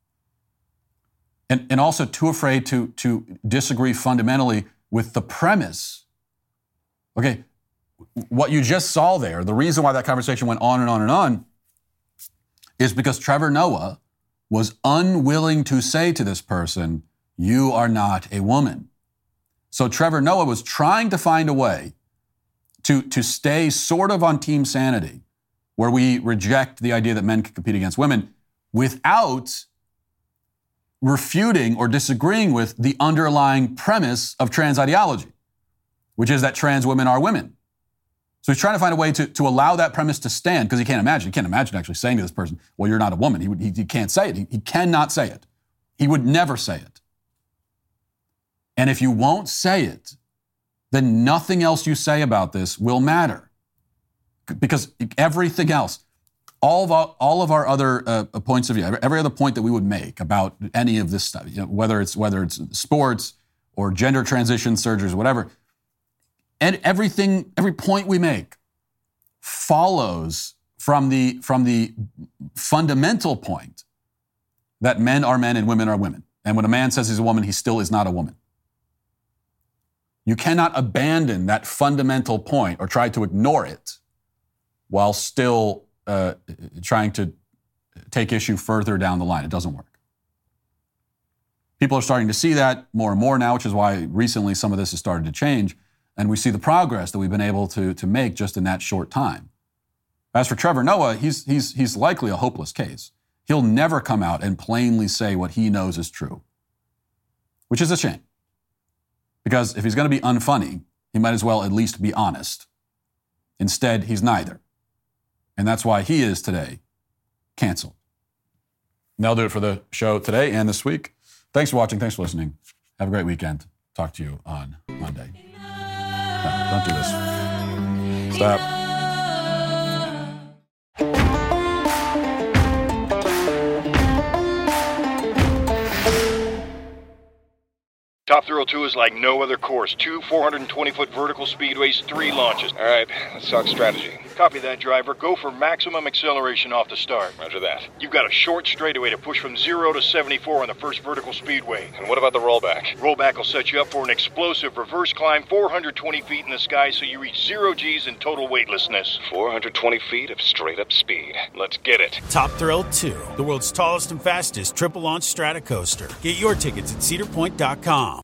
And, and also too afraid to, to disagree fundamentally with the premise. Okay, what you just saw there, the reason why that conversation went on and on and on is because Trevor Noah was unwilling to say to this person, you are not a woman. So Trevor Noah was trying to find a way to, to stay sort of on team sanity, where we reject the idea that men can compete against women, without refuting or disagreeing with the underlying premise of trans ideology, which is that trans women are women. So he's trying to find a way to, to allow that premise to stand, because he can't imagine, he can't imagine actually saying to this person, well, you're not a woman. He, would, he, he can't say it. He, he cannot say it. He would never say it. And if you won't say it, then nothing else you say about this will matter. Because everything else, all of our, all of our other uh, points of view, every other point that we would make about any of this stuff, you know, whether it's whether it's sports or gender transition surgeries, or whatever, and everything, every point we make follows from the from the fundamental point that men are men and women are women. And when a man says he's a woman, he still is not a woman. You cannot abandon that fundamental point or try to ignore it while still uh, trying to take issue further down the line. It doesn't work. People are starting to see that more and more now, which is why recently some of this has started to change. And we see the progress that we've been able to, to make just in that short time. As for Trevor Noah, he's, he's, he's likely a hopeless case. He'll never come out and plainly say what he knows is true, which is a shame. Because if he's going to be unfunny, he might as well at least be honest. Instead, he's neither. And that's why he is today canceled. And that'll do it for the show today and this week. Thanks for watching. Thanks for listening. Have a great weekend. Talk to you on Monday. No, don't do this. Stop. Top Thrill two is like no other course. Two four hundred twenty foot vertical speedways, three launches. All right, let's talk strategy. Copy that, driver. Go for maximum acceleration off the start. Roger that. You've got a short straightaway to push from zero to seventy-four on the first vertical speedway. And what about the rollback? Rollback will set you up for an explosive reverse climb four hundred twenty feet in the sky so you reach zero G's in total weightlessness. four hundred twenty feet of straight-up speed. Let's get it. Top Thrill two, the world's tallest and fastest triple-launch strata coaster. Get your tickets at cedar point dot com.